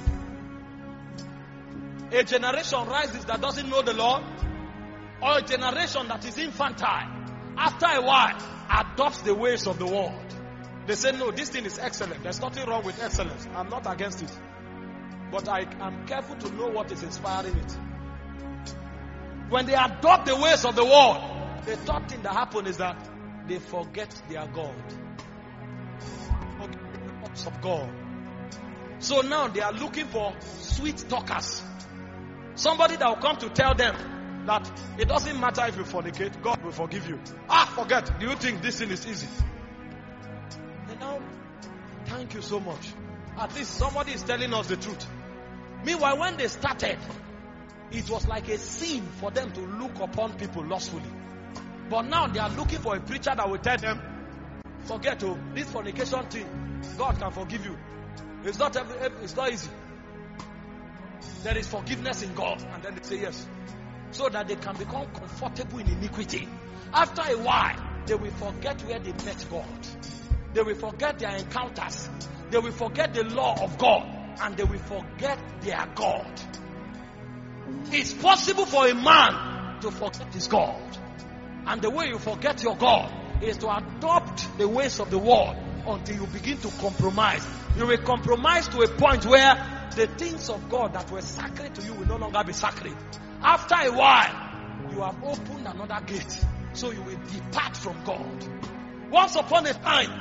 A generation rises that doesn't know the Lord, or a generation that is infantile, after a while adopts the ways of the world. They say, no, this thing is excellent. There's nothing wrong with excellence. I'm not against it. But I am careful to know what is inspiring it. When they adopt the ways of the world, the third thing that happens is that they forget their God. Forget the thoughts of God. So now they are looking for sweet talkers. Somebody that will come to tell them that it doesn't matter if you fornicate, God will forgive you. Forget. Do you think this thing is easy? Now, thank you so much. At least somebody is telling us the truth. Meanwhile, when they started, it was like a sin for them to look upon people lustfully. But now they are looking for a preacher that will tell them, forget this fornication thing, God can forgive you. It's not easy. There is forgiveness in God. And then they say yes. So that they can become comfortable in iniquity. After a while, they will forget where they met God. They will forget their encounters. They will forget the law of God. And they will forget their God. It's possible for a man to forget his God. And the way you forget your God is to adopt the ways of the world until you begin to compromise. You will compromise to a point where the things of God that were sacred to you will no longer be sacred. After a while, you have opened another gate. So you will depart from God. Once upon a time,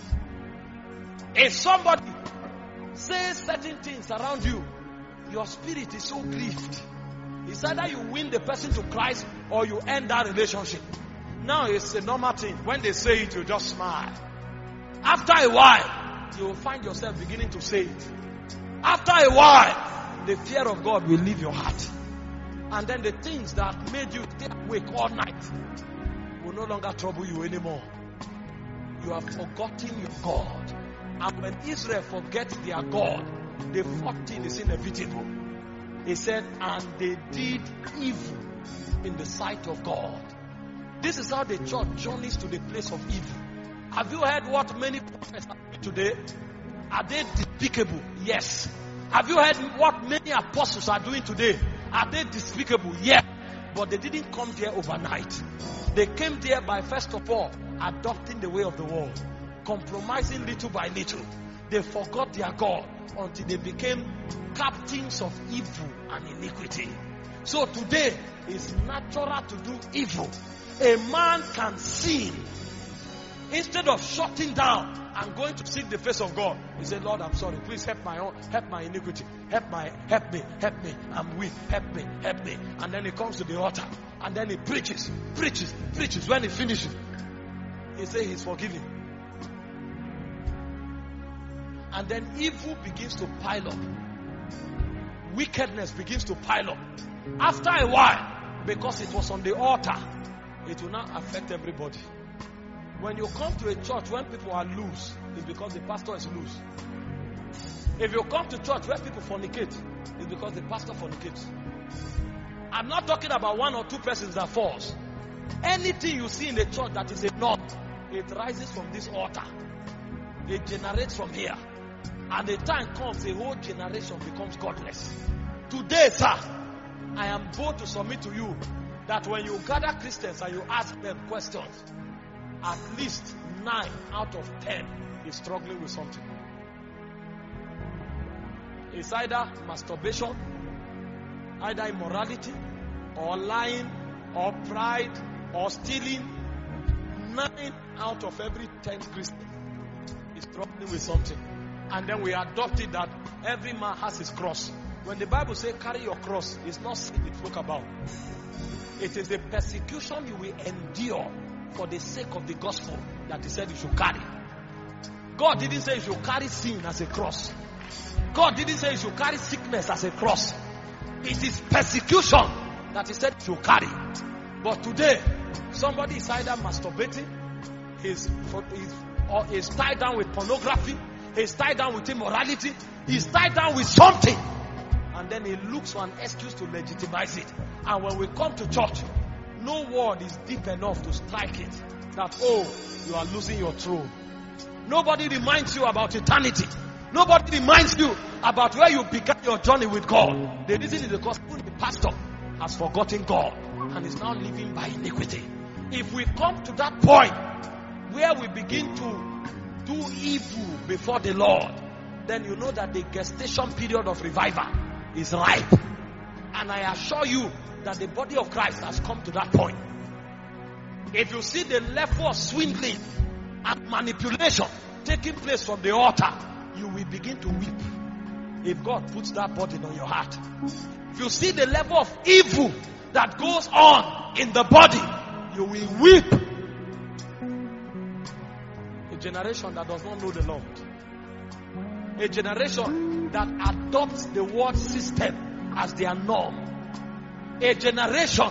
if somebody says certain things around you, your spirit is so grieved. It's either you win the person to Christ or you end that relationship. Now it's a normal thing. When they say it, you just smile. After a while, you will find yourself beginning to say it. After a while, the fear of God will leave your heart. And then the things that made you stay awake all night will no longer trouble you anymore. You have forgotten your God. And when Israel forgets their God, the fourth thing is inevitable. He said, and they did evil in the sight of God. This is how the church journeys to the place of evil. Have you heard what many prophets are doing today? Are they despicable? Yes. Have you heard what many apostles are doing today? Are they despicable? Yes. But they didn't come there overnight. They came there by, first of all, adopting the way of the world, compromising little by little. They forgot their God until they became captains of evil and iniquity. So today, it's natural to do evil. A man can sin Instead of shutting down and going to seek the face of God, he said, Lord, I'm sorry. Please help my iniquity. Help me. I'm weak. Help me. And then he comes to the altar. And then he preaches. When he finishes, he says he's forgiven. And then evil begins to pile up. Wickedness begins to pile up. After a while, because it was on the altar, it will now affect everybody. When you come to a church when people are loose, it's because the pastor is loose. If you come to church where people fornicate, it's because the pastor fornicates. I'm not talking about one or two persons that falls. Anything you see in the church that is a norm, it rises from this altar. It generates from here. And the time comes, the whole generation becomes godless. Today, sir, I am bold to submit to you that when you gather Christians and you ask them questions, at least 9 out of 10 is struggling with something. It's either masturbation, either immorality, or lying, or pride, or stealing. 9 out of every 10 Christians is struggling with something. And then we adopted that every man has his cross. When the Bible says carry your cross, it's not sin it spoke about. It is the persecution you will endure for the sake of the gospel that he said you should carry. God didn't say you should carry sin as a cross. God didn't say you should carry sickness as a cross. It is persecution that he said you should carry. But today, somebody is either masturbating, or is tied down with pornography, he's tied down with immorality, he's tied down with something. And then he looks for an excuse to legitimize it. And when we come to church, no word is deep enough to strike it. That, oh, you are losing your throne. Nobody reminds you about eternity. Nobody reminds you about where you began your journey with God. The reason is because the pastor has forgotten God and is now living by iniquity. If we come to that point where we begin to do evil before the Lord, then you know that the gestation period of revival is ripe. And I assure you that the body of Christ has come to that point. If you see the level of swindling and manipulation taking place from the altar, you will begin to weep. If God puts that burden on your heart. If you see the level of evil that goes on in the body, you will weep. A generation that does not know the Lord. A generation that adopts the world system as their norm. A generation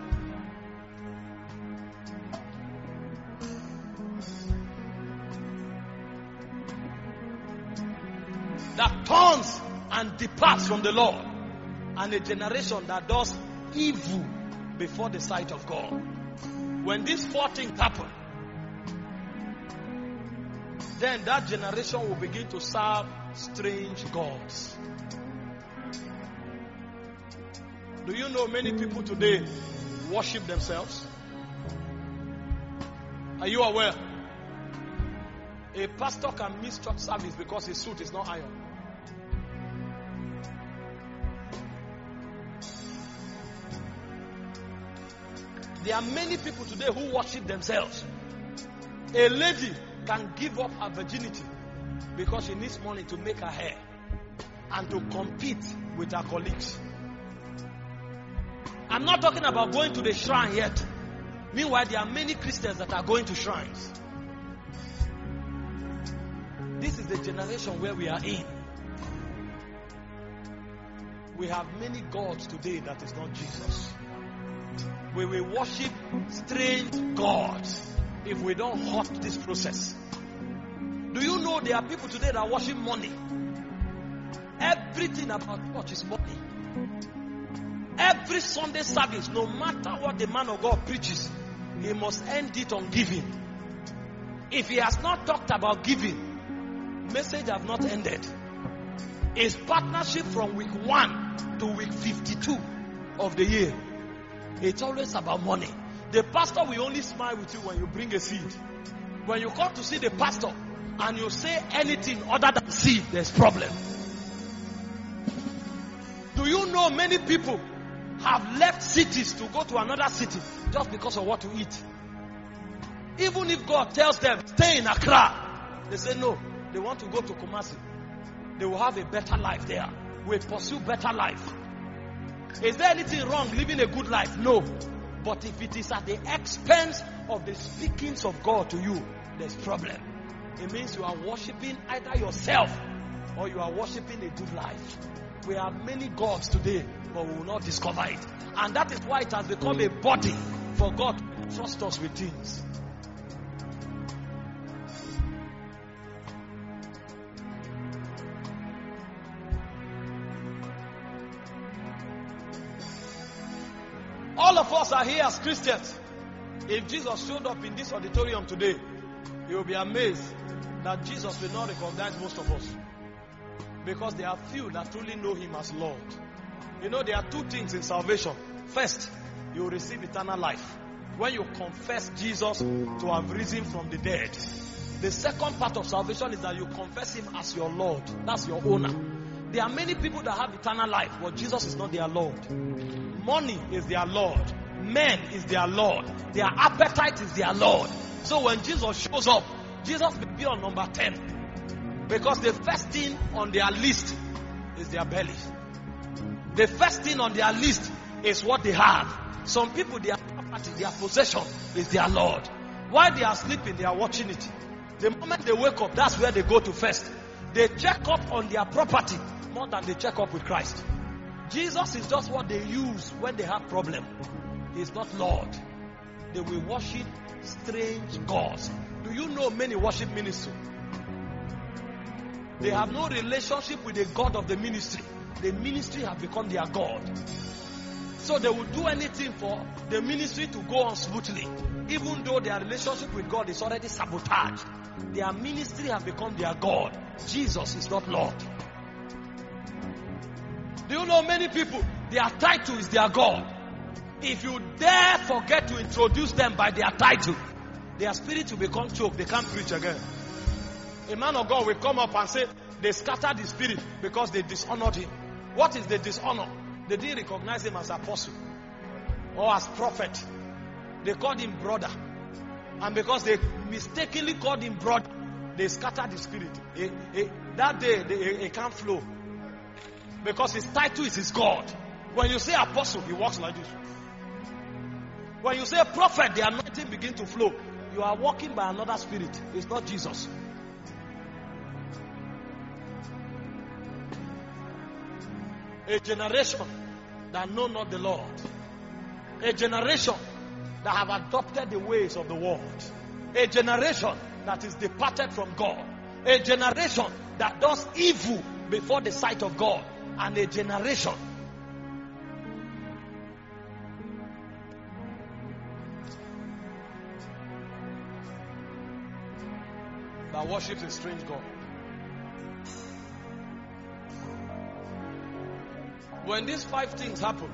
that turns and departs from the Lord. And a generation that does evil before the sight of God. When these 4 things happen, then that generation will begin to serve strange gods. Do you know many people today worship themselves? Are you aware? A pastor can miss church service because his suit is not ironed. There are many people today who worship themselves. A lady can give up her virginity because she needs money to make her hair and to compete with her colleagues. I'm not talking about going to the shrine yet. Meanwhile, there are many Christians that are going to shrines. This is the generation where we are in. We have many gods today that is not Jesus. We will worship strange gods if we don't halt this process. Do you know there are people today that worship money? Everything about church is money. Every Sunday service, no matter what the man of God preaches, he must end it on giving. If he has not talked about giving, message have not ended. It's partnership from week 1 to week 52 of the year. It's always about money. The pastor will only smile with you when you bring a seed. When you come to see the pastor and you say anything other than seed, there's problem. Do you know many people have left cities to go to another city just because of what to eat? Even if God tells them, stay in Accra, they say no. They want to go to Kumasi. They will have a better life there. We pursue better life. Is there anything wrong living a good life? No. But if it is at the expense of the speakings of God to you, there's problem. It means you are worshiping either yourself or you are worshiping a good life. We have many gods today, but we will not discover it. And that is why it has become a body for God to trust us with things. All of us are here as Christians. If Jesus showed up in this auditorium today, you will be amazed that Jesus will not recognize most of us. Because there are few that truly know Him as Lord. You know, there are two things in salvation. First, you will receive eternal life when you confess Jesus to have risen from the dead. The second part of salvation is that you confess Him as your Lord. That's your owner. There are many people that have eternal life, but Jesus is not their Lord. Money is their Lord. Men is their Lord. Their appetite is their Lord. So when Jesus shows up, Jesus will be on number 10. Because the first thing on their list is their belly. The first thing on their list is what they have. Some people, their property, their possession is their Lord. While they are sleeping, they are watching it. The moment they wake up, that's where they go to first. They check up on their property more than they check up with Christ. Jesus is just what they use when they have problem. He is not Lord. They will worship strange gods. Do you know many worship ministry? They have no relationship with the God of the ministry. The ministry have become their God. So they will do anything for the ministry to go on smoothly, even though their relationship with God is already sabotaged. Their ministry have become their God. Jesus is not Lord. Do you know many people, their title is their God? If you dare forget to introduce them by their title, their spirit will become choked. They can't preach again. A man of God will come up and say, they scattered his spirit because they dishonored him. What is the dishonor? They didn't recognize him as apostle or as prophet. They called him brother. And because they mistakenly called him brother, they scattered his spirit. That day, it can't flow. Because his title is his God. When you say apostle, he walks like this. When you say prophet, the anointing begins to flow. You are walking by another spirit. It's not Jesus. A generation that know not the Lord. A generation that have adopted the ways of the world. A generation that is departed from God. A generation that does evil before the sight of God. And a generation that worships a strange God. When these 5 things happen,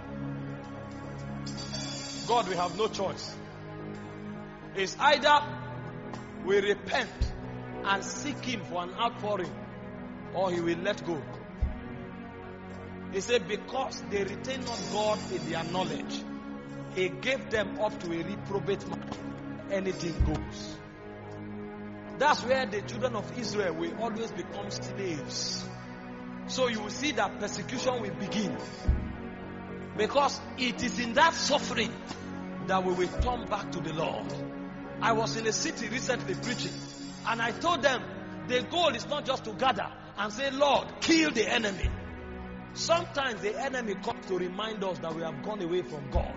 God will have no choice. It's either we repent and seek Him for an outpouring, or He will let go. He said, because they retain not God in their knowledge, He gave them up to a reprobate mind. Anything goes. That's where the children of Israel will always become slaves. So you will see that persecution will begin. Because it is in that suffering that we will turn back to the Lord. I was in a city recently preaching, and I told them the goal is not just to gather and say, Lord, kill the enemy. Sometimes the enemy comes to remind us that we have gone away from God.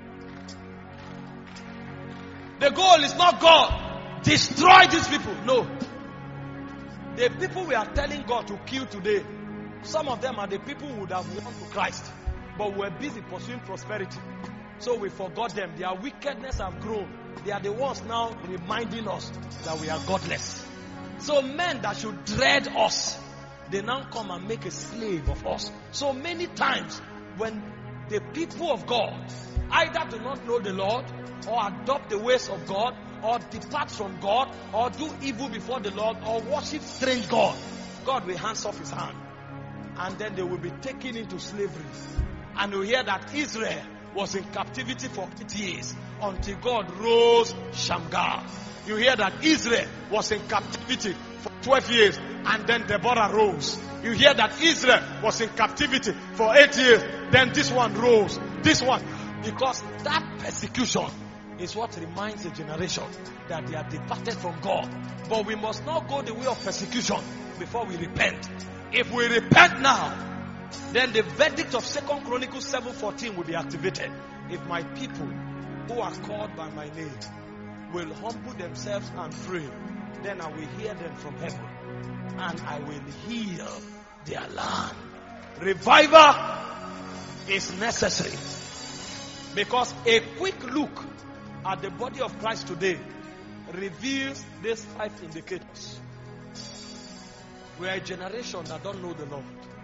The goal is not God, destroy these people. No. The people we are telling God to kill today, some of them are the people who would have won to Christ, but we're busy pursuing prosperity. So we forgot them. Their wickedness have grown. They are the ones now reminding us that we are godless. So men that should dread us, they now come and make a slave of us. So many times when the people of God either do not know the Lord, or adopt the ways of God, or depart from God, or do evil before the Lord, or worship strange God, God will hands off His hand. And then they will be taken into slavery. And we hear that Israel was in captivity for 8 years until God rose Shamgar. You hear that Israel was in captivity for 12 years and then Deborah rose. You hear that Israel was in captivity for 8 years, then this one rose. This one. Because that persecution is what reminds a generation that they are departed from God. But we must not go the way of persecution before we repent. If we repent now, then the verdict of 2 Chronicles 7:14 will be activated. If my people who are called by my name will humble themselves and pray, then I will hear them from heaven and I will heal their land. Revival is necessary, because a quick look at the body of Christ today reveals these 5 indicators. We are a generation that don't know the Lord.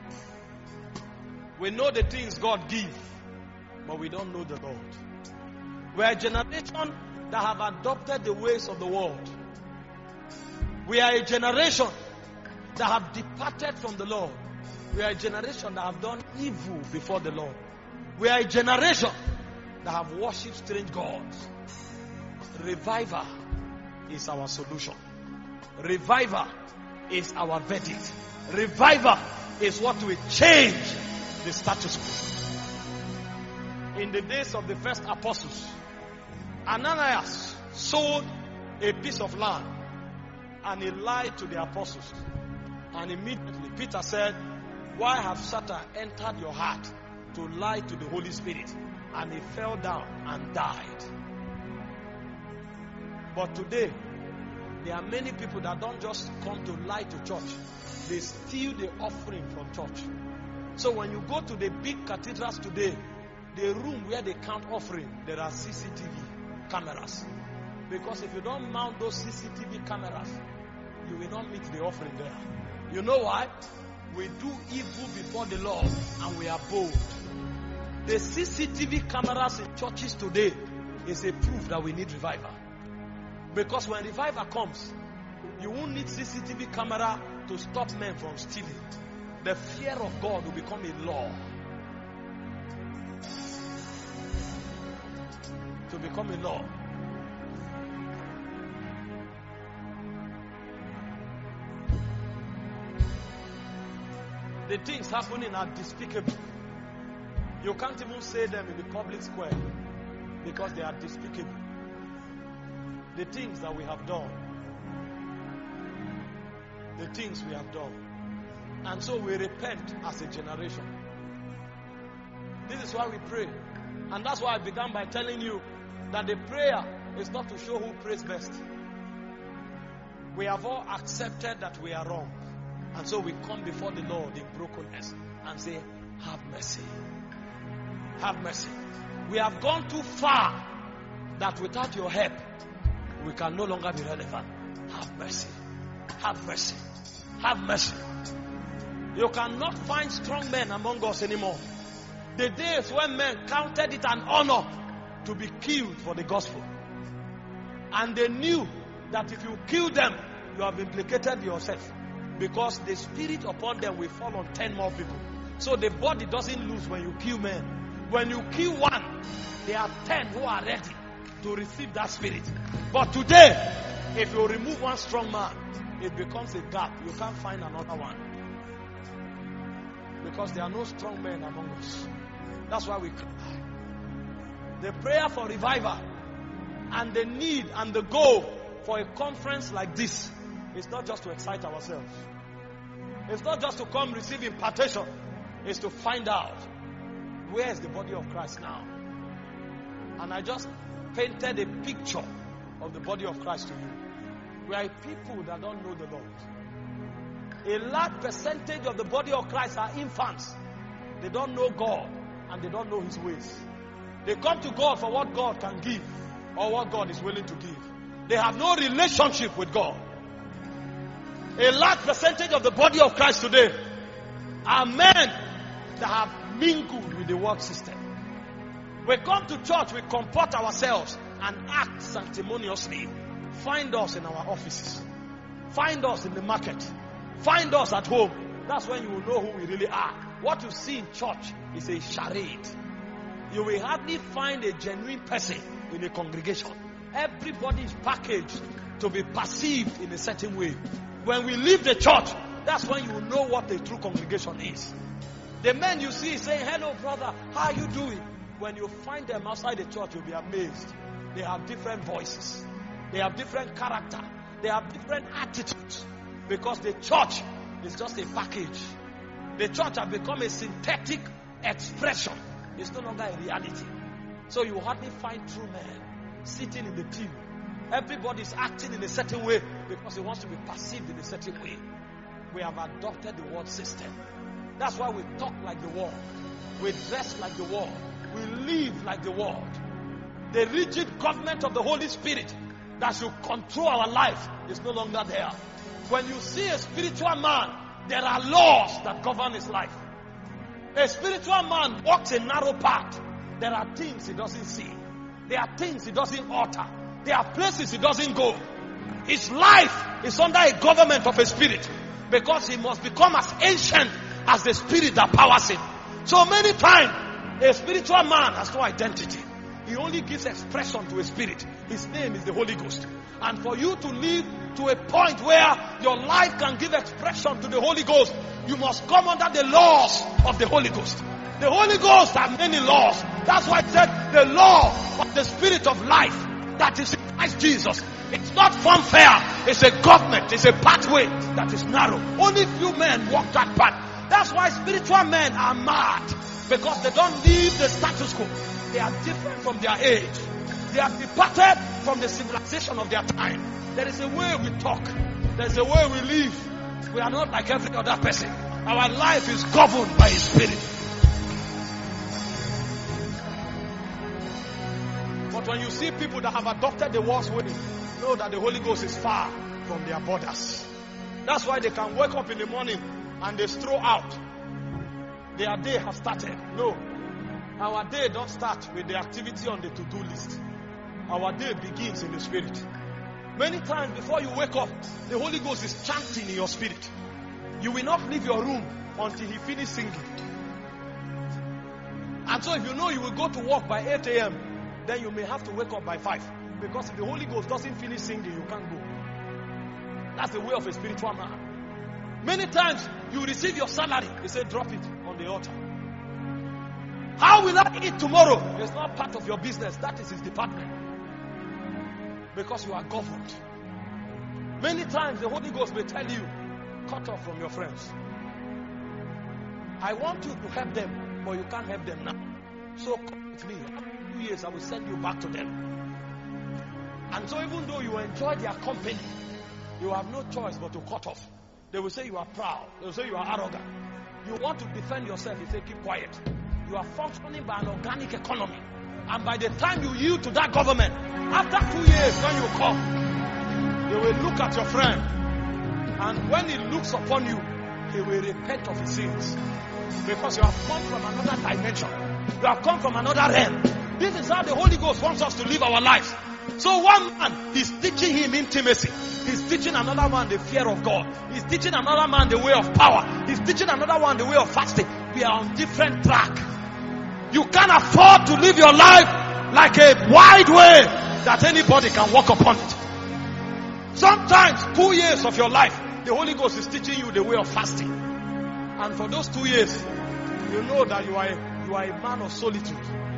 We know the things God gives, but we don't know the Lord. We are a generation that have adopted the ways of the world. We are a generation that have departed from the Lord. We are a generation that have done evil before the Lord. We are a generation that have worshipped strange gods. Revival is our solution. Revival is our verdict. Revival is what will change the status quo. In the days of the first apostles, Ananias sold a piece of land and he lied to the apostles. And immediately Peter said, "Why have Satan entered your heart to lie to the Holy Spirit?" And he fell down and died. But today, there are many people that don't just come to lie to church. They steal the offering from church. So when you go to the big cathedrals today, the room where they count offering, there are CCTV cameras. Because if you don't mount those CCTV cameras, you will not meet the offering there. You know why? We do evil before the Lord and we are bold. The CCTV cameras in churches today is a proof that we need revival. Because when revival comes, you won't need CCTV camera to stop men from stealing. The fear of God will become a law. To become a law. The things happening are despicable. You can't even say them in the public square because they are despicable. The things that we have done. The things we have done. And so we repent as a generation. This is why we pray. And that's why I began by telling you that the prayer is not to show who prays best. We have all accepted that we are wrong. And so we come before the Lord in brokenness and say, "Have mercy. Have mercy. We have gone too far that without your help, we can no longer be relevant. Have mercy. Have mercy. Have mercy." You cannot find strong men among us anymore. The days when men counted it an honor to be killed for the gospel. And they knew that if you kill them, you have implicated yourself. Because the spirit upon them will fall on 10 more people. So the body doesn't lose when you kill men. When you kill one, there are 10 who are ready to receive that spirit. But today, if you remove one strong man, it becomes a gap. You can't find another one. Because there are no strong men among us. That's why we cry. The prayer for revival and the need and the goal for a conference like this is not just to excite ourselves. It's not just to come receive impartation. It's to find out where is the body of Christ now. And I just painted a picture of the body of Christ to you. We are people that don't know the Lord. A large percentage of the body of Christ are infants. They don't know God and they don't know His ways. They come to God for what God can give or what God is willing to give. They have no relationship with God. A large percentage of the body of Christ today are men that have mingled with the world system. We come to church, we comport ourselves and act sanctimoniously. Find us in our offices. Find us in the market. Find us at home. That's when you will know who we really are. What you see in church is a charade. You will hardly find a genuine person in a congregation. Everybody is packaged to be perceived in a certain way. When we leave the church, that's when you know what a true congregation is. The men you see saying, hello brother, how are you doing? When you find them outside the church, you'll be amazed. They have different voices. They have different character. They have different attitudes. Because the church is just a package. The church has become a synthetic expression. It's no longer a reality. So you hardly find true men sitting in the pew. Everybody is acting in a certain way because he wants to be perceived in a certain way. We have adopted the world system. That's why we talk like the world. We dress like the world. We live like the world. The rigid government of the Holy Spirit that should control our life is no longer there. When you see a spiritual man, there are laws that govern his life. A spiritual man walks a narrow path. There are things he doesn't see. There are things he doesn't utter. There are places he doesn't go. His life is under a government of a spirit because he must become as ancient as the spirit that powers him. So many times, a spiritual man has no identity. He only gives expression to a spirit. His name is the Holy Ghost. And for you to live to a point where your life can give expression to the Holy Ghost, you must come under the laws of the Holy Ghost. The Holy Ghost has many laws. That's why it said the law of the Spirit of life that is in Christ Jesus. It's not funfair. It's a government. It's a pathway that is narrow. Only few men walk that path. That's why spiritual men are mad. Because they don't leave the status quo. They are different from their age. They have departed from the civilization of their time. There is a way we talk. There is a way we live. We are not like every other person. Our life is governed by His Spirit. But when you see people that have adopted the world's way, know that the Holy Ghost is far from their borders. That's why they can wake up in the morning and they stroll out. Their day has started. No. Our day don't start with the activity on the to-do list. Our day begins in the Spirit. Many times before you wake up, the Holy Ghost is chanting in your spirit. You will not leave your room until He finishes singing. And so if you know you will go to work by 8 a.m., then you may have to wake up by 5. Because if the Holy Ghost doesn't finish singing, you can't go. That's the way of a spiritual man. Many times you receive your salary, they say drop it on the altar. How will I eat tomorrow? It's not part of your business. That is His department. Because you are governed. Many times the Holy Ghost will tell you, cut off from your friends. I want you to help them, but you can't help them now. So come with me. In 2 years I will send you back to them. And so even though you enjoy their company, you have no choice but to cut off. They will say you are proud. They will say you are arrogant. You want to defend yourself, you say keep quiet. You are functioning by an organic economy. And by the time you yield to that government, after 2 years when you come, they will look at your friend. And when he looks upon you, he will repent of his sins. Because you have come from another dimension. You have come from another realm. This is how the Holy Ghost wants us to live our lives. So one man, he's teaching him intimacy. He's teaching another man the fear of God. He's teaching another man the way of power. He's teaching another one the way of fasting. We are on different track. You can't afford to live your life like a wide way that anybody can walk upon it. Sometimes 2 years of your life, the Holy Ghost is teaching you the way of fasting. And for those 2 years, you know that you are a man of solitude.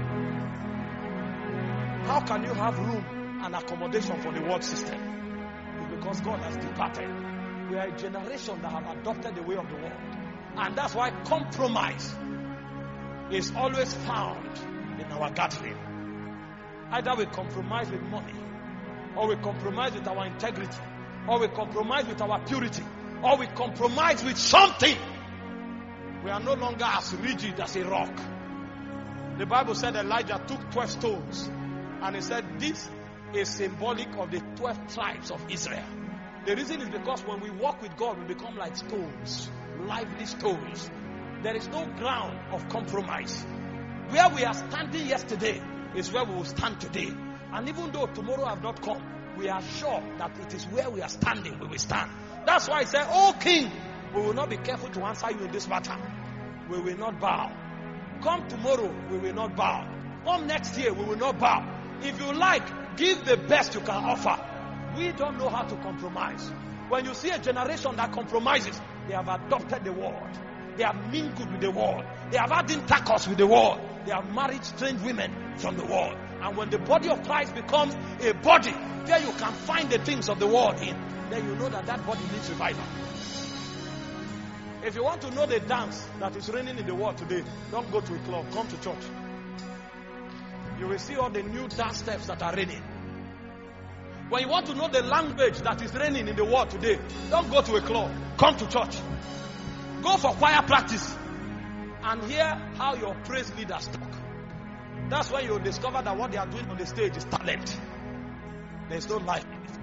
How can you have room and accommodation for the world system? It's because God has departed. We are a generation that have adopted the way of the world. And that's why compromise is always found in our gathering. Either we compromise with money, or we compromise with our integrity, or we compromise with our purity, or we compromise with something. We are no longer as rigid as a rock. The Bible said Elijah took 12 stones and he said this is symbolic of the 12 tribes of Israel. The reason is because when we walk with God, we become like stones, lively stones. There is no ground of compromise. Where we are standing yesterday is where we will stand today. And even though tomorrow have not come, we are sure that it is where we are standing we will stand. That's why I say, "Oh King, we will not be careful to answer you in this matter. We will not bow. Come tomorrow, we will not bow. Come next year, we will not bow. If you like, give the best you can offer. We don't know how to compromise. When you see a generation that compromises, they have adopted the world. They have mingled with the world. They have had intercourse with the world. They have married strange women from the world. And when the body of Christ becomes a body where you can find the things of the world in, then you know that that body needs revival. If you want to know the dance that is reigning in the world today, don't go to a club, come to church. You will see all the new dance steps that are reigning. When you want to know the language that is reigning in the world today, don't go to a club, come to church. Go for choir practice and hear how your praise leaders talk. That's when you'll discover that what they are doing on the stage is talent. There's no life in it.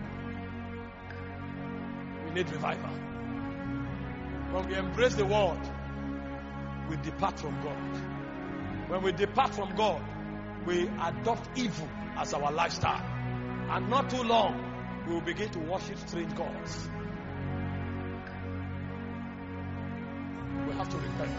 We need revival. When we embrace the world, we depart from God. When we depart from God, we adopt evil as our lifestyle. And not too long, we will begin to worship strange gods. We have to repent.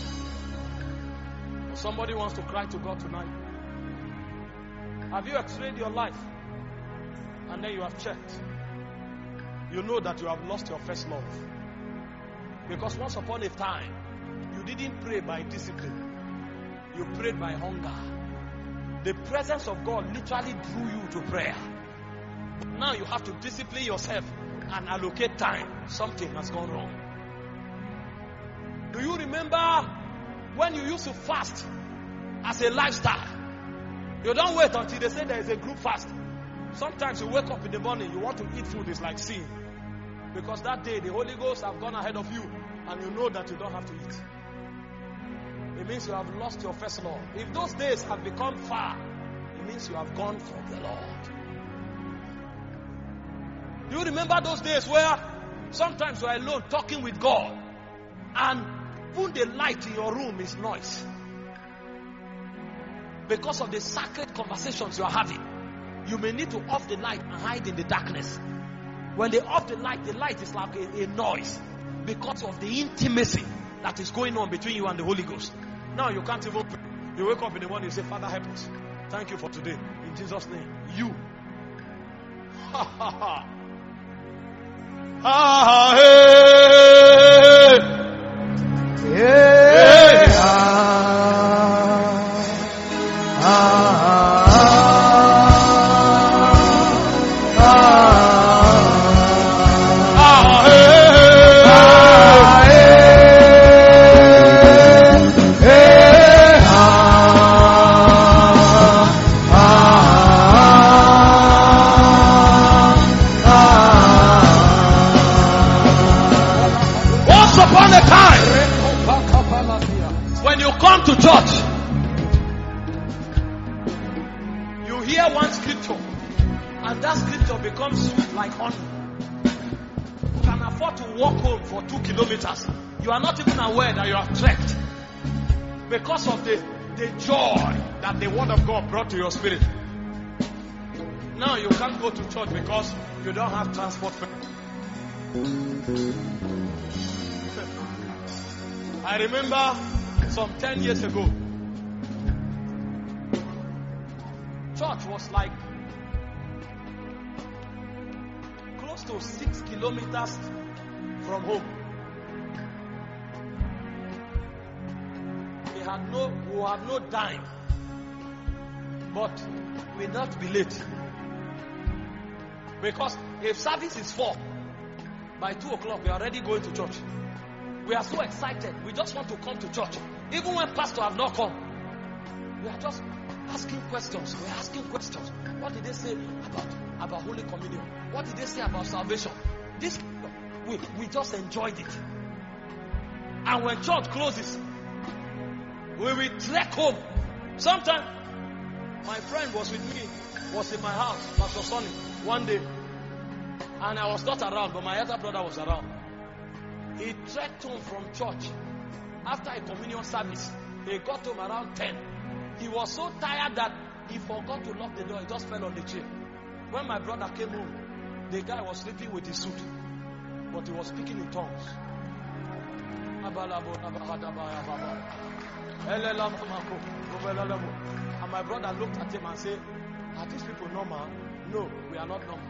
If somebody wants to cry to God tonight, have you x-rayed your life? And then you have checked. You know that you have lost your first love. Because once upon a time, you didn't pray by discipline. You prayed by hunger. The presence of God literally drew you to prayer. Now you have to discipline yourself and allocate time. Something has gone wrong. Do you remember when you used to fast as a lifestyle? You don't wait until they say there is a group fast. Sometimes you wake up in the morning, you want to eat food, it's like sin. Because that day the Holy Ghost have gone ahead of you and you know that you don't have to eat. It means you have lost your first love. If those days have become far, it means you have gone from the Lord. Do you remember those days where sometimes you are alone talking with God and even the light in your room is noise? Because of the sacred conversations you are having, you may need to off the light and hide in the darkness. When they off the light is like a noise because of the intimacy that is going on between you and the Holy Ghost. Now you can't even pray. You wake up in the morning and say, Father, help us. Thank you for today. In Jesus' name. You. Ha ha ha. Ha hey. Yeah. Becomes sweet like honey. You can afford to walk home for 2 kilometers. You are not even aware that you have trekked because of the joy that the word of God brought to your spirit. Now you can't go to church because you don't have transport. I remember some 10 years ago, church was like to 6 kilometers from home. We had no dime, but we not be late. Because if service is 4, by 2 o'clock we are already going to church. We are so excited. We just want to come to church. Even when pastor have not come, we are just asking questions. We're asking questions. What did they say about Holy Communion? What did they say about salvation? This, we just enjoyed it. And when church closes, we will trek home. Sometimes, my friend was with me, was in my house, Pastor Sonny, one day. And I was not around, but my other brother was around. He trekked home from church after a communion service. He got home around 10. He was so tired that he forgot to lock the door. He just fell on the chair. When my brother came home, the guy was sleeping with his suit, but he was speaking in tongues. And my brother looked at him and said, are these people normal? No, we are not normal.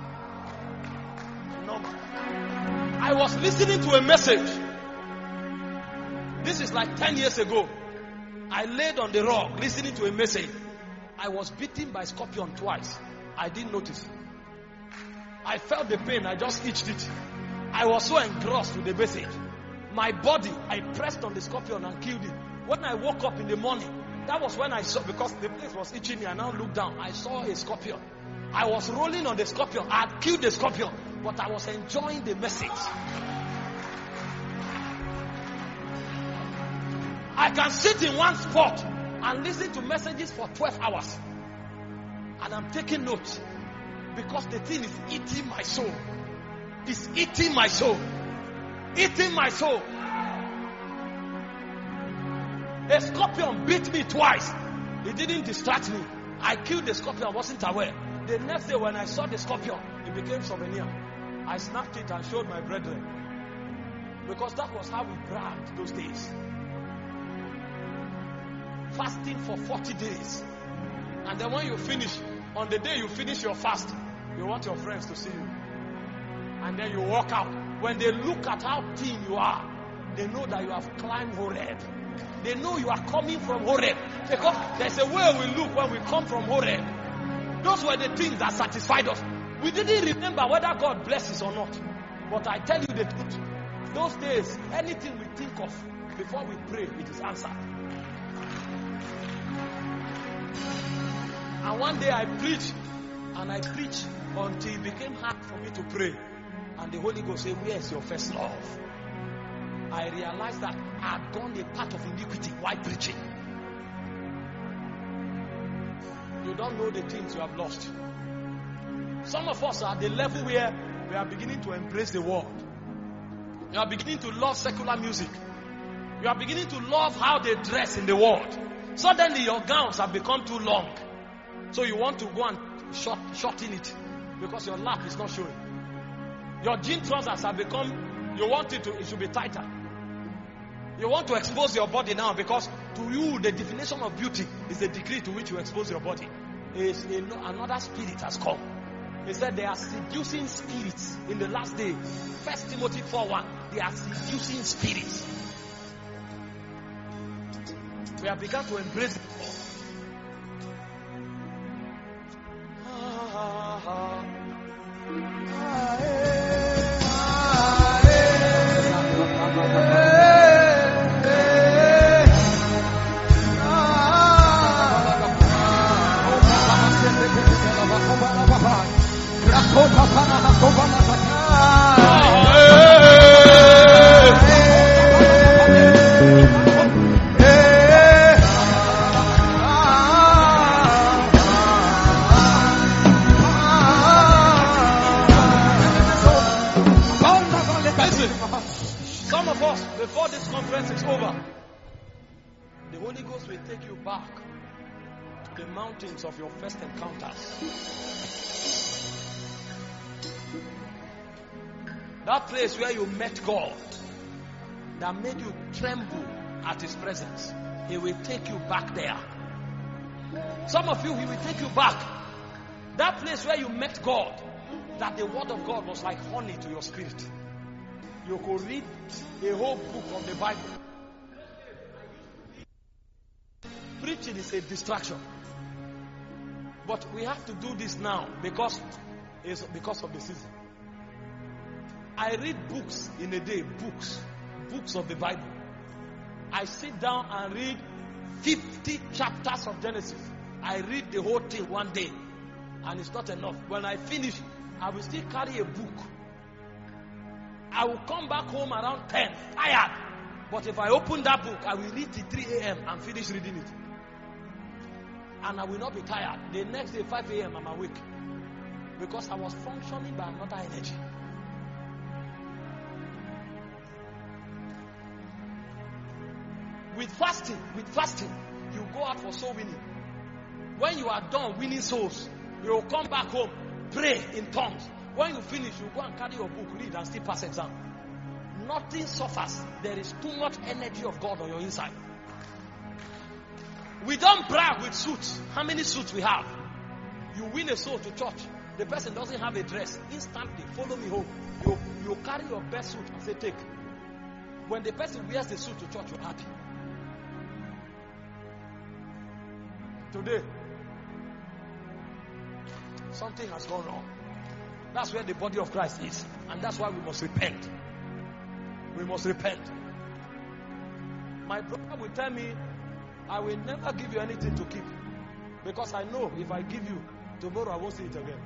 I was listening to a message. This is like 10 years ago. I laid on the rock listening to a message. I was bitten by scorpion twice. I didn't notice. I felt the pain. I just itched it. I was so engrossed with the message. My body, I pressed on the scorpion and killed it. When I woke up in the morning, that was when I saw, because the place was itching me, I now looked down. I saw a scorpion. I was rolling on the scorpion. I had killed the scorpion, but I was enjoying the message. I can sit in one spot and listen to messages for 12 hours. And I'm taking notes. Because the thing is eating my soul. It's eating my soul. Eating my soul. A scorpion bit me twice. It didn't distract me. I killed the scorpion. I wasn't aware. The next day when I saw the scorpion, it became souvenir. I snapped it and showed my brethren. Because that was how we bragged those days. Fasting for 40 days. And then when you finish, on the day you finish your fast, you want your friends to see you. And then you walk out. When they look at how thin you are, they know that you have climbed Horeb. They know you are coming from Horeb. Because there's a way we look when we come from Horeb. Those were the things that satisfied us. We didn't remember whether God blesses or not. But I tell you the truth. Those days, anything we think of before we pray, it is answered. And one day I preached, and I preached until it became hard for me to pray. And the Holy Ghost said, where is your first love? I realized that I had gone a path of iniquity while preaching. You don't know the things you have lost. Some of us are at the level where we are beginning to embrace the world. You are beginning to love secular music. You are beginning to love how they dress in the world. Suddenly your gowns have become too long. So you want to go and shorten it because your lap is not showing. Your jean trousers have become, you want it should be tighter. You want to expose your body now because to you the definition of beauty is the degree to which you expose your body. Another spirit has come. He said they are seducing spirits in the last day. 1 Timothy 4:1. They are seducing spirits. We have begun to embrace it. Some of us, before this conference is over, the Holy Ghost will take you back to the mountains of your first encounters. That place where you met God, that made you tremble at His presence. He will take you back there. Some of you, He will take you back. That place where you met God, that the Word of God was like honey to your spirit. You could read a whole book of the Bible. Preaching is a distraction. But we have to do this now because of the season. I read books in a day, books of the Bible. I sit down and read 50 chapters of Genesis. I read the whole thing one day, and it's not enough. When I finish, I will still carry a book. I will come back home around 10, tired. But if I open that book, I will read till 3 a.m. and finish reading it. And I will not be tired. The next day, 5 a.m., I'm awake. Because I was functioning by another energy. With fasting, you go out for soul winning. When you are done winning souls, you will come back home, pray in tongues. When you finish, you go and carry your book, read, and still pass exam. Nothing suffers. There is too much energy of God on your inside. We don't brag with suits. How many suits we have? You win a soul to church. The person doesn't have a dress. Instantly, follow me home. You carry your best suit and say, take. When the person wears the suit to church, you're happy. Today, something has gone wrong. That's where the body of Christ is. And that's why we must repent. We must repent. My brother will tell me, I will never give you anything to keep. Because I know if I give you, tomorrow I won't see it again.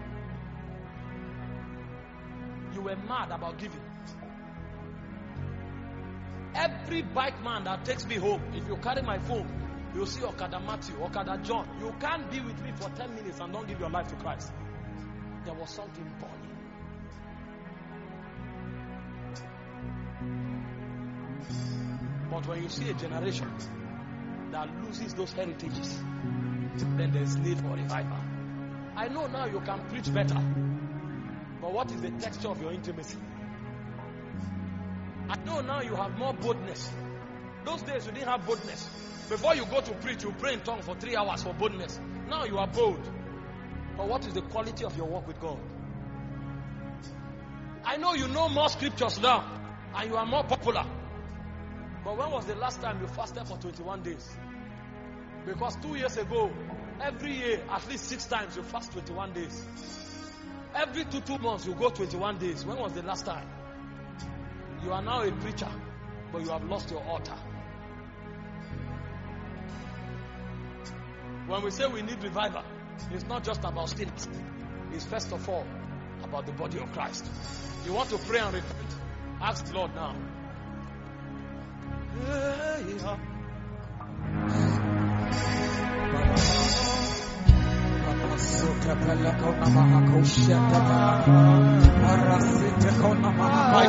You were mad about giving. Every bike man that takes me home, if you carry my phone, you'll see Okada Matthew, Okada John. You can't be with me for 10 minutes and don't give your life to Christ. There was something burning. But when you see a generation that loses those heritages, then there's need for revival. I know now you can preach better, but what is the texture of your intimacy? I know now you have more boldness. Those days you didn't have boldness. Before you go to preach, you pray in tongues for 3 hours for boldness. Now you are bold. But what is the quality of your walk with God? I know you know more scriptures now, and you are more popular. But when was the last time you fasted for 21 days? Because 2 years ago, every year, at least 6 times, you fast 21 days. Every 2 months, you go 21 days. When was the last time? You are now a preacher, but you have lost your altar. When we say we need revival, it's not just about sinners. It's first of all about the body of Christ. You want to pray and repent? Ask the Lord now. My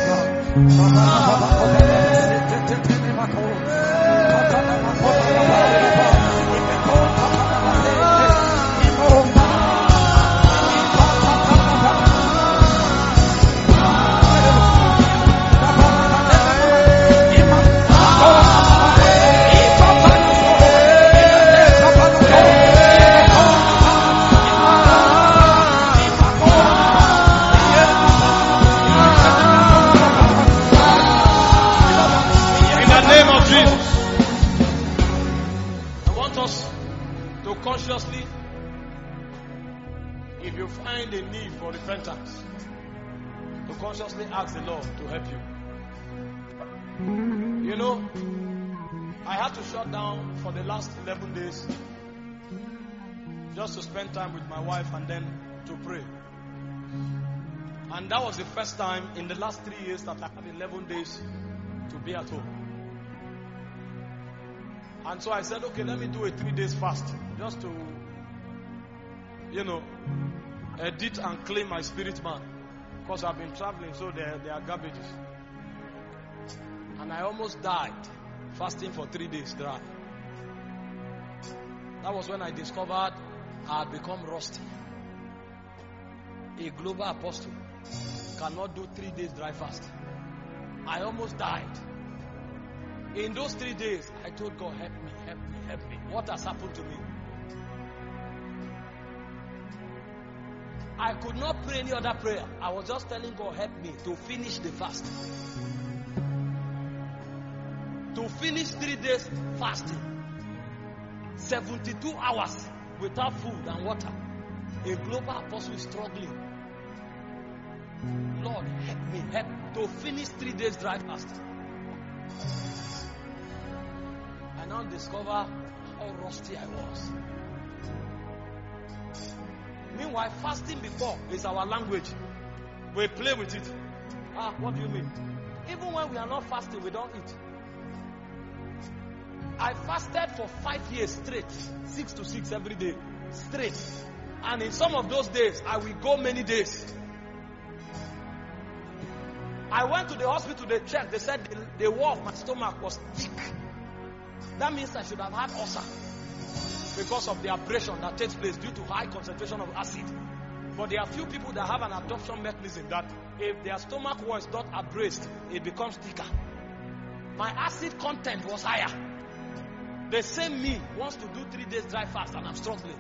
consciously, if you find a need for repentance, to consciously ask the Lord to help you. You know, I had to shut down for the last 11 days just to spend time with my wife and then to pray. And that was the first time in the last 3 years that I had 11 days to be at home. And so I said, okay, let me do a 3 days fast just to, edit and clean my spirit man. Because I've been traveling, so there are garbages. And I almost died fasting for 3 days dry. That was when I discovered I had become rusty. A global apostle cannot do 3 days dry fast. I almost died. In those 3 days, I told God, help me, help me, help me. What has happened to me? I could not pray any other prayer. I was just telling God, help me to finish the fast. To finish 3 days fasting. 72 hours without food and water. A global apostle is struggling. Lord, help me, help to finish 3 days dry fast. I now discover how rusty I was. Meanwhile, fasting before is our language. We play with it. What do you mean? Even when we are not fasting, we don't eat. I fasted for 5 years straight, 6 to 6 every day, straight. And in some of those days, I will go many days. I went to the hospital, they checked, they said the wall of my stomach was thick. That means I should have had ulcer because of the abrasion that takes place due to high concentration of acid. But there are few people that have an absorption mechanism that if their stomach wall is not abrased, it becomes thicker. My acid content was higher. The same me wants to do 3 days dry fast and I'm struggling.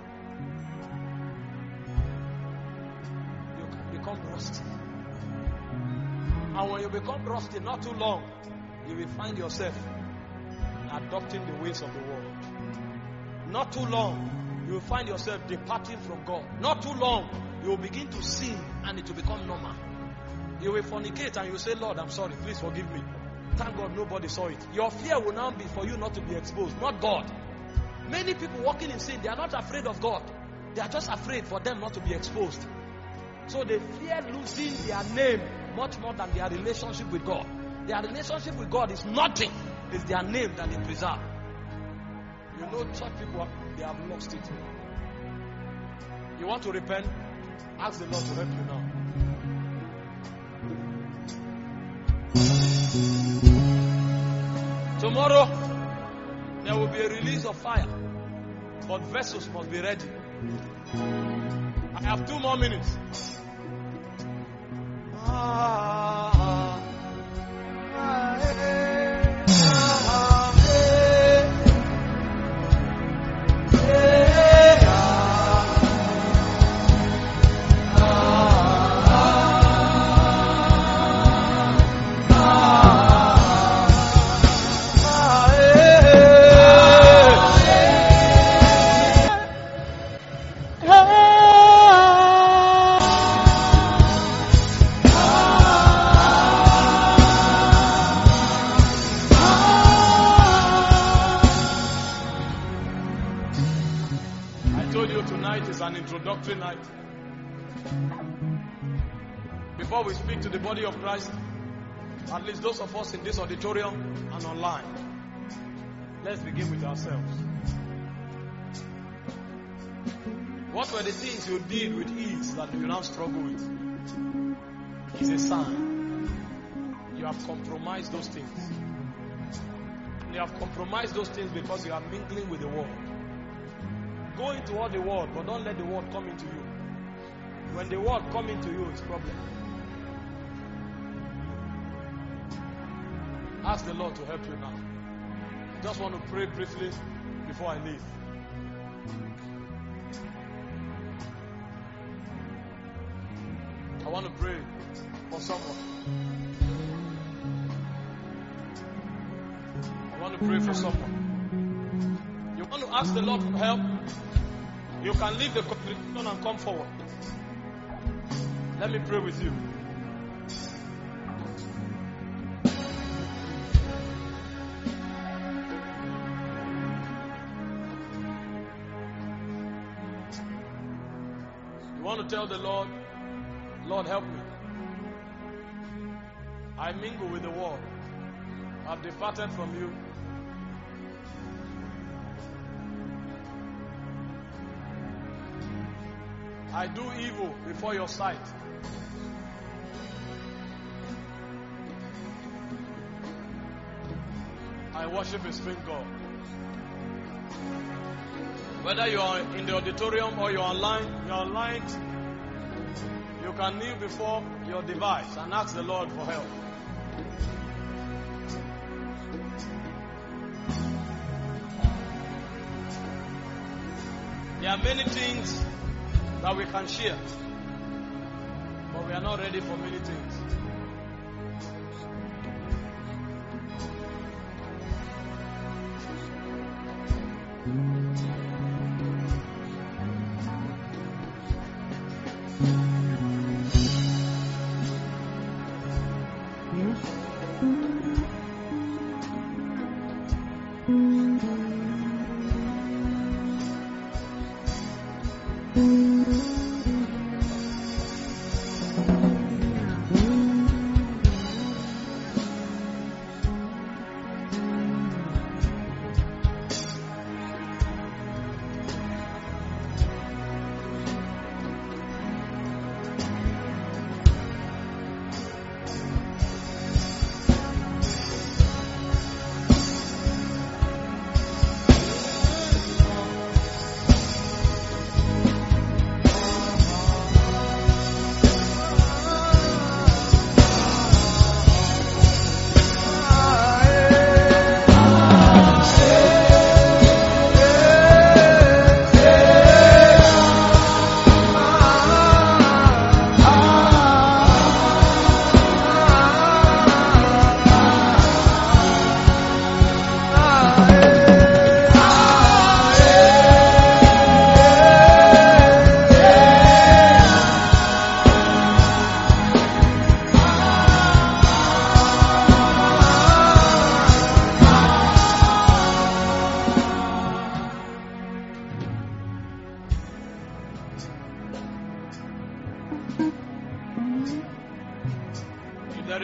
You can become rusty. And when you become rusty, not too long, you will find yourself adopting the ways of the world. Not too long, you will find yourself departing from God. Not too long, you will begin to sin and it will become normal. You will fornicate and you will say, Lord, I'm sorry, please forgive me. Thank God nobody saw it. Your fear will now be for you not to be exposed, not God. Many people walking in sin, they are not afraid of God. They are just afraid for them not to be exposed. So they fear losing their name much more than their relationship with God. Their relationship with God is nothing. It's their name that they preserve. You know, church people, they have lost it. You want to repent? Ask the Lord to help you now. Tomorrow, there will be a release of fire. But vessels must be ready. I have 2 more minutes. Night. Before we speak to the body of Christ, at least those of us in this auditorium and online, let's begin with ourselves. What were the things you did with ease that you now struggle with? It's a sign. You have compromised those things. You have compromised those things because you are mingling with the world. Go into all the world, but don't let the world come into you. When the world comes into you, it's a problem. Ask the Lord to help you now. I just want to pray briefly before I leave. I want to pray for someone. I want to pray for someone. You want to ask the Lord for help? You can leave the congregation and come forward. Let me pray with you. You want to tell the Lord, Lord, help me. I mingle with the world. I've departed from you. I do evil before your sight. I worship a strange God. Whether you are in the auditorium or you're online, you can kneel before your device and ask the Lord for help. There are many things that we can share, but we are not ready for many things.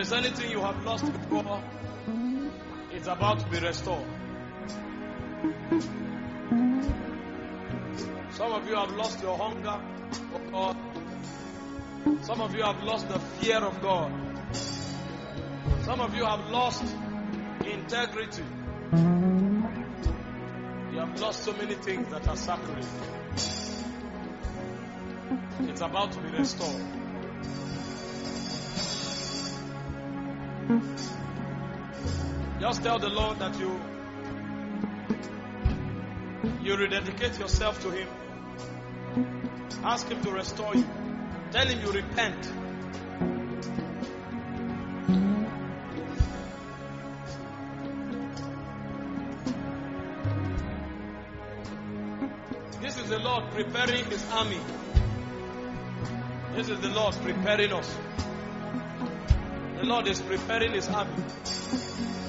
is anything you have lost before, it's about to be restored. Some of you have lost your hunger for God. Some of you have lost the fear of God. Some of you have lost integrity. You have lost so many things that are sacred. It's about to be restored. Just tell the Lord that you rededicate yourself to Him. Ask Him to restore you. Tell Him you repent. This is the Lord preparing His army. This is the Lord preparing us. The Lord is preparing His army.